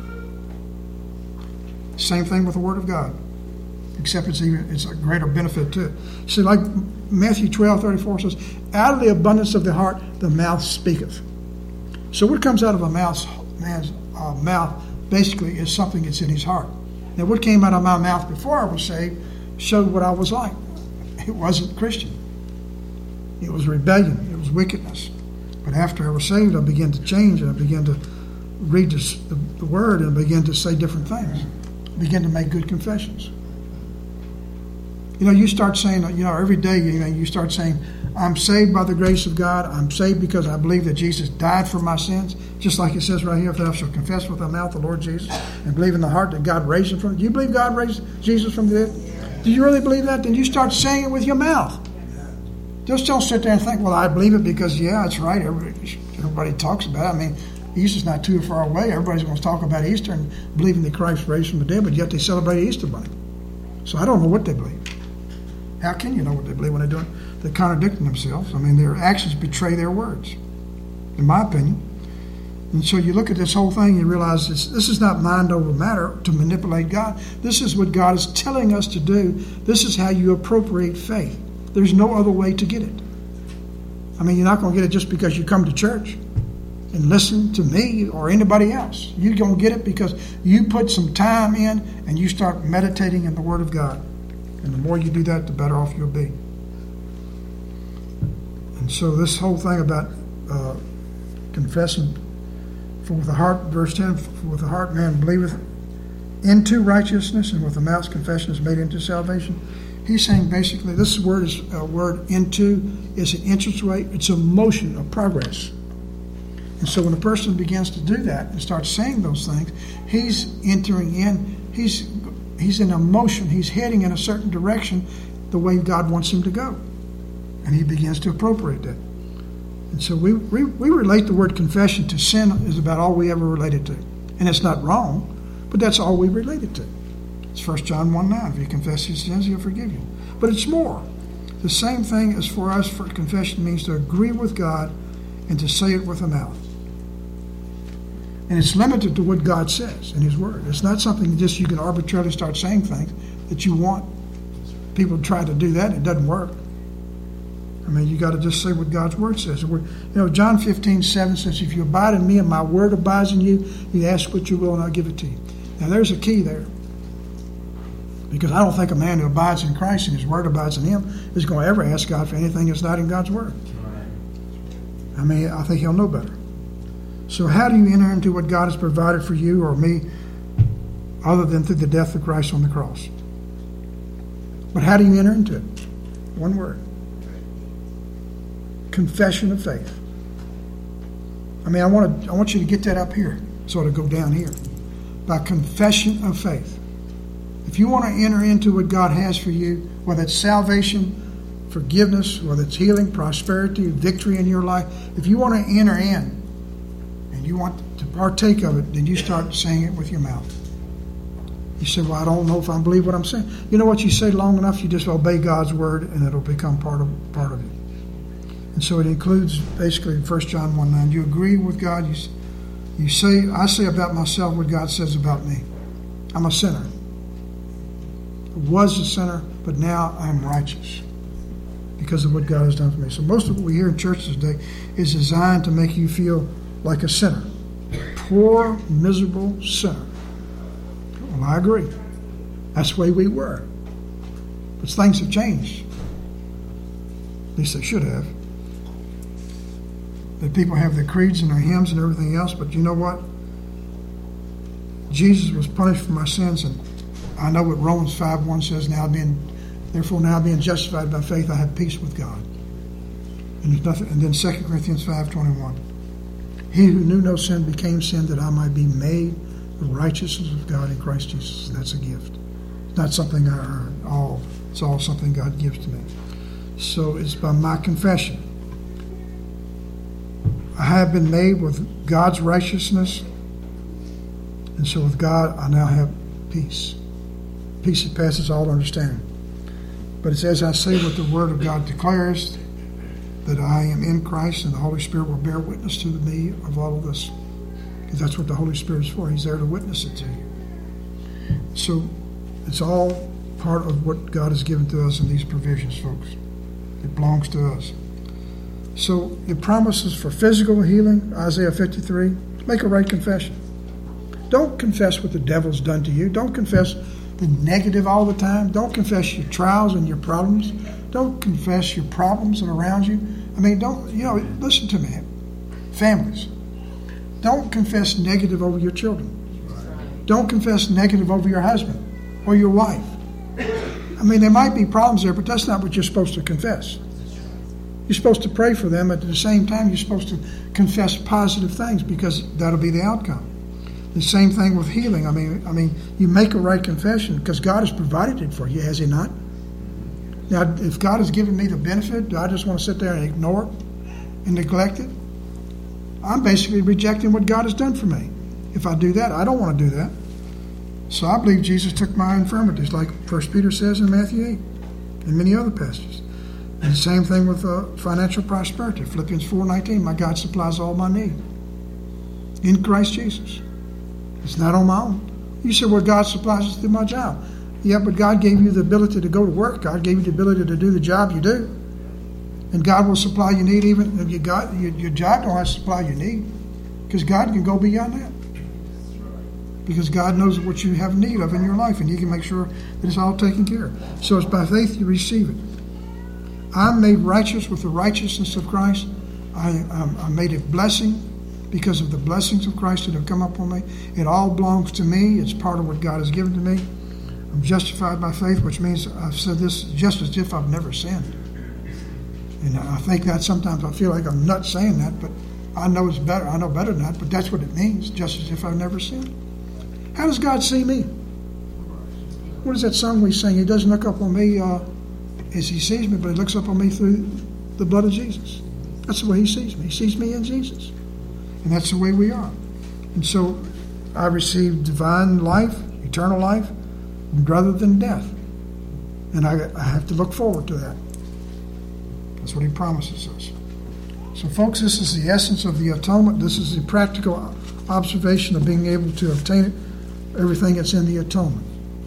Same thing with the Word of God, except it's even it's a greater benefit to it. See, like Matthew twelve thirty-four says, out of the abundance of the heart, the mouth speaketh. So what comes out of a mouth, man's uh, mouth basically is something that's in his heart. Now, what came out of my mouth before I was saved showed what I was like. It wasn't Christian. It was rebellion. It was wickedness. But after I was saved, I began to change, and I began to read the, the, the Word and began to say different things. I began to make good confessions. You know, you start saying, you know, every day, you know, you start saying, I'm saved by the grace of God. I'm saved because I believe that Jesus died for my sins. Just like it says right here, if thou shalt confess with thy mouth the Lord Jesus and believe in the heart that God raised him from the dead. Do you believe God raised Jesus from the dead? Do you really believe that? Then you start saying it with your mouth. Just don't sit there and think, well, I believe it because, yeah, it's right. Everybody, everybody talks about it. I mean, Easter's not too far away. Everybody's going to talk about Easter and believing that Christ raised from the dead, but yet they celebrate Easter Bunny. So I don't know what they believe. How can you know what they believe when they're doing? They're contradicting themselves. I mean, their actions betray their words, in my opinion. And so you look at this whole thing and you realize this, this is not mind over matter to manipulate God. This is what God is telling us to do. This is how you appropriate faith. There's no other way to get it. I mean, you're not going to get it just because you come to church and listen to me or anybody else. You're going to get it because you put some time in and you start meditating in the Word of God. And the more you do that, the better off you'll be. And so this whole thing about uh, confessing, for with the heart, verse ten, for with the heart man believeth into righteousness, and with the mouth confession is made into salvation. He's saying basically this word is uh, word into is an entranceway. It's a motion of progress. And so when a person begins to do that and starts saying those things, he's entering in. He's he's in a motion. He's heading in a certain direction, the way God wants him to go, and he begins to appropriate that. And so we we, we relate the word confession to sin is about all we ever related to, and it's not wrong, but that's all we related to. It's First John one nine. If you confess your sins, he'll forgive you. But it's more. The same thing as for us, for confession means to agree with God and to say it with the mouth. And it's limited to what God says in His Word. It's not something just you can arbitrarily start saying things that you want. People try to do that, and it doesn't work. I mean, you got to just say what God's Word says. You know, John fifteen seven says, if you abide in me and my Word abides in you, you ask what you will and I'll give it to you. Now, there's a key there. Because I don't think a man who abides in Christ and His Word abides in him is going to ever ask God for anything that's not in God's Word. I mean, I think he'll know better. So how do you enter into what God has provided for you or me other than through the death of Christ on the cross? But how do you enter into it? One word. Confession of faith. I mean, I want to, I want you to get that up here, so it'll go down here. By confession of faith. If you want to enter into what God has for you, whether it's salvation, forgiveness, whether it's healing, prosperity, victory in your life, if you want to enter in and you want to partake of it, then you start saying it with your mouth. You say, well, I don't know if I believe what I'm saying. You know what? You say long enough, you just obey God's word, and it'll become part of part of you. And so it includes basically First John one nine. You agree with God. You, you say, I say about myself what God says about me. I'm a sinner. I was a sinner, but now I'm righteous because of what God has done for me. So most of what we hear in churches today is designed to make you feel like a sinner. Poor, miserable sinner. Well, I agree. That's the way we were. But things have changed. At least they should have. That people have their creeds and their hymns and everything else, but you know what? Jesus was punished for my sins, and I know what Romans five one says, now being, therefore now being justified by faith, I have peace with God. And there's nothing. And then Second Corinthians five twenty-one. He who knew no sin became sin that I might be made the righteousness of God in Christ Jesus. That's a gift. It's not something I earn. All it's all something God gives to me. So it's by my confession. I have been made with God's righteousness, and so with God I now have peace. Peace that passes all understanding. But it's as I say what the Word of God declares, that I am in Christ, and the Holy Spirit will bear witness to me of all of this. Because that's what the Holy Spirit is for. He's there to witness it to you. So it's all part of what God has given to us in these provisions, folks. It belongs to us. So the promises for physical healing, Isaiah fifty-three, make a right confession. Don't confess what the devil's done to you. Don't confess the negative all the time. Don't confess your trials and your problems. Don't confess your problems that are around you. I mean, don't, you know, listen to me. Families, don't confess negative over your children. Don't confess negative over your husband or your wife. I mean, there might be problems there, but that's not what you're supposed to confess. You're supposed to pray for them, but at the same time, you're supposed to confess positive things because that'll be the outcome. The same thing with healing. I mean, I mean, you make a right confession because God has provided it for you, has He not? Now, if God has given me the benefit, do I just want to sit there and ignore it and neglect it? I'm basically rejecting what God has done for me. If I do that, I don't want to do that. So I believe Jesus took my infirmities, like First Peter says in Matthew eight, and many other passages. And the same thing with uh, financial prosperity. Philippians four nineteen, my God supplies all my need in Christ Jesus. It's not on my own. You say, well, God supplies us through my job. Yeah, but God gave you the ability to go to work. God gave you the ability to do the job you do. And God will supply your need even if you got, your, your job don't have to supply your need. Because God can go beyond that. Because God knows what you have need of in your life, and He can make sure that it's all taken care of. So it's by faith you receive it. I'm made righteous with the righteousness of Christ. I, I'm, I'm made a blessing because of the blessings of Christ that have come upon me. It all belongs to me. It's part of what God has given to me. I'm justified by faith, which means I've said this just as if I've never sinned. And I think that sometimes I feel like I'm nuts saying that, but I know it's better. I know better than that, but that's what it means, just as if I've never sinned. How does God see me? What is that song we sing? He doesn't look up on me uh, as He sees me, but He looks up on me through the blood of Jesus. That's the way He sees me. He sees me in Jesus. And that's the way we are. And so I receive divine life, eternal life, rather than death. And I, I have to look forward to that. That's what He promises us. So folks, this is the essence of the atonement. This is the practical observation of being able to obtain everything that's in the atonement.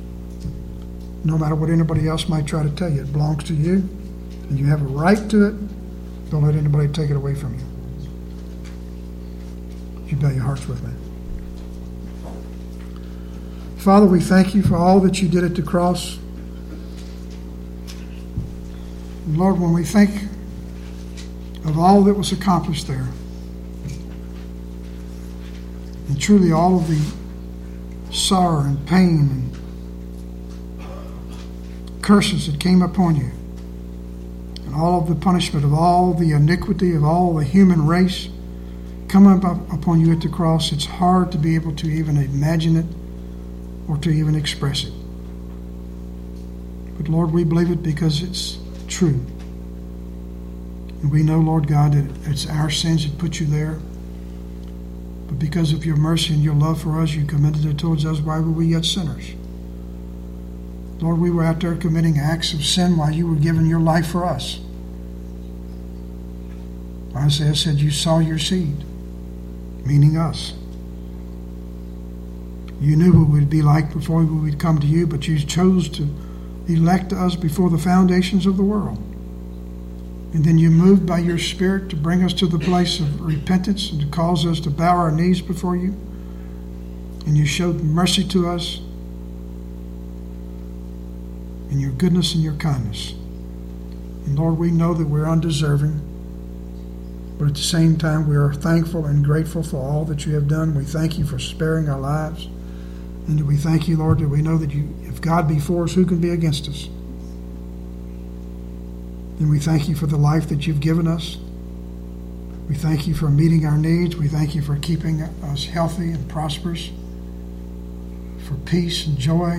No matter what anybody else might try to tell you, it belongs to you, and you have a right to it. Don't let anybody take it away from you. Would you bow your hearts with me? Father, we thank You for all that You did at the cross. And Lord, when we think of all that was accomplished there, and truly all of the sorrow and pain and curses that came upon You, and all of the punishment of all the iniquity of all the human race coming up upon You at the cross, it's hard to be able to even imagine it or to even express it. But Lord, we believe it because it's true. And we know, Lord God, that it's our sins that put You there. But because of Your mercy and Your love for us, You commended it towards us while we were yet sinners. Lord, we were out there committing acts of sin while you were giving your life for us. Isaiah said you saw your seed, meaning us. You knew what we'd be like before we would come to you, but you chose to elect us before the foundations of the world. And then you moved by your Spirit to bring us to the place of repentance and to cause us to bow our knees before you. And you showed mercy to us in your goodness and your kindness. And Lord, we know that we're undeserving, but at the same time we are thankful and grateful for all that you have done. We thank you for sparing our lives. And we thank you, Lord, that we know that you, if God be for us, who can be against us? And we thank you for the life that you've given us. We thank you for meeting our needs. We thank you for keeping us healthy and prosperous, for peace and joy.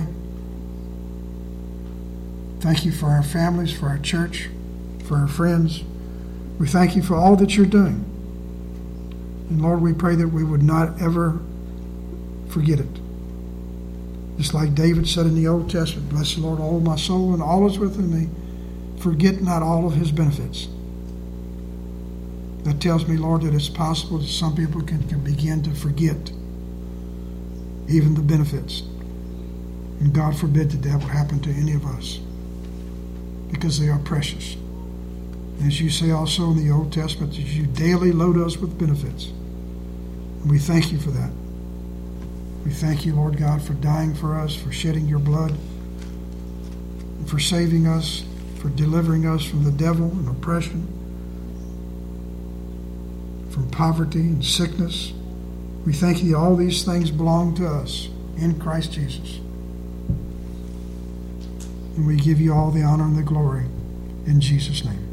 Thank you for our families, for our church, for our friends. We thank you for all that you're doing. And Lord, we pray that we would not ever forget it. Just like David said in the Old Testament, bless the Lord, all my soul, and all is within me. Forget not all of his benefits. That tells me, Lord, that it's possible that some people can, can begin to forget even the benefits. And God forbid that that will happen to any of us, because they are precious. As you say also in the Old Testament, that you daily load us with benefits. And we thank you for that. We thank you, Lord God, for dying for us, for shedding your blood, and for saving us, for delivering us from the devil and oppression, from poverty and sickness. We thank you all these things belong to us in Christ Jesus. And we give you all the honor and the glory in Jesus' name.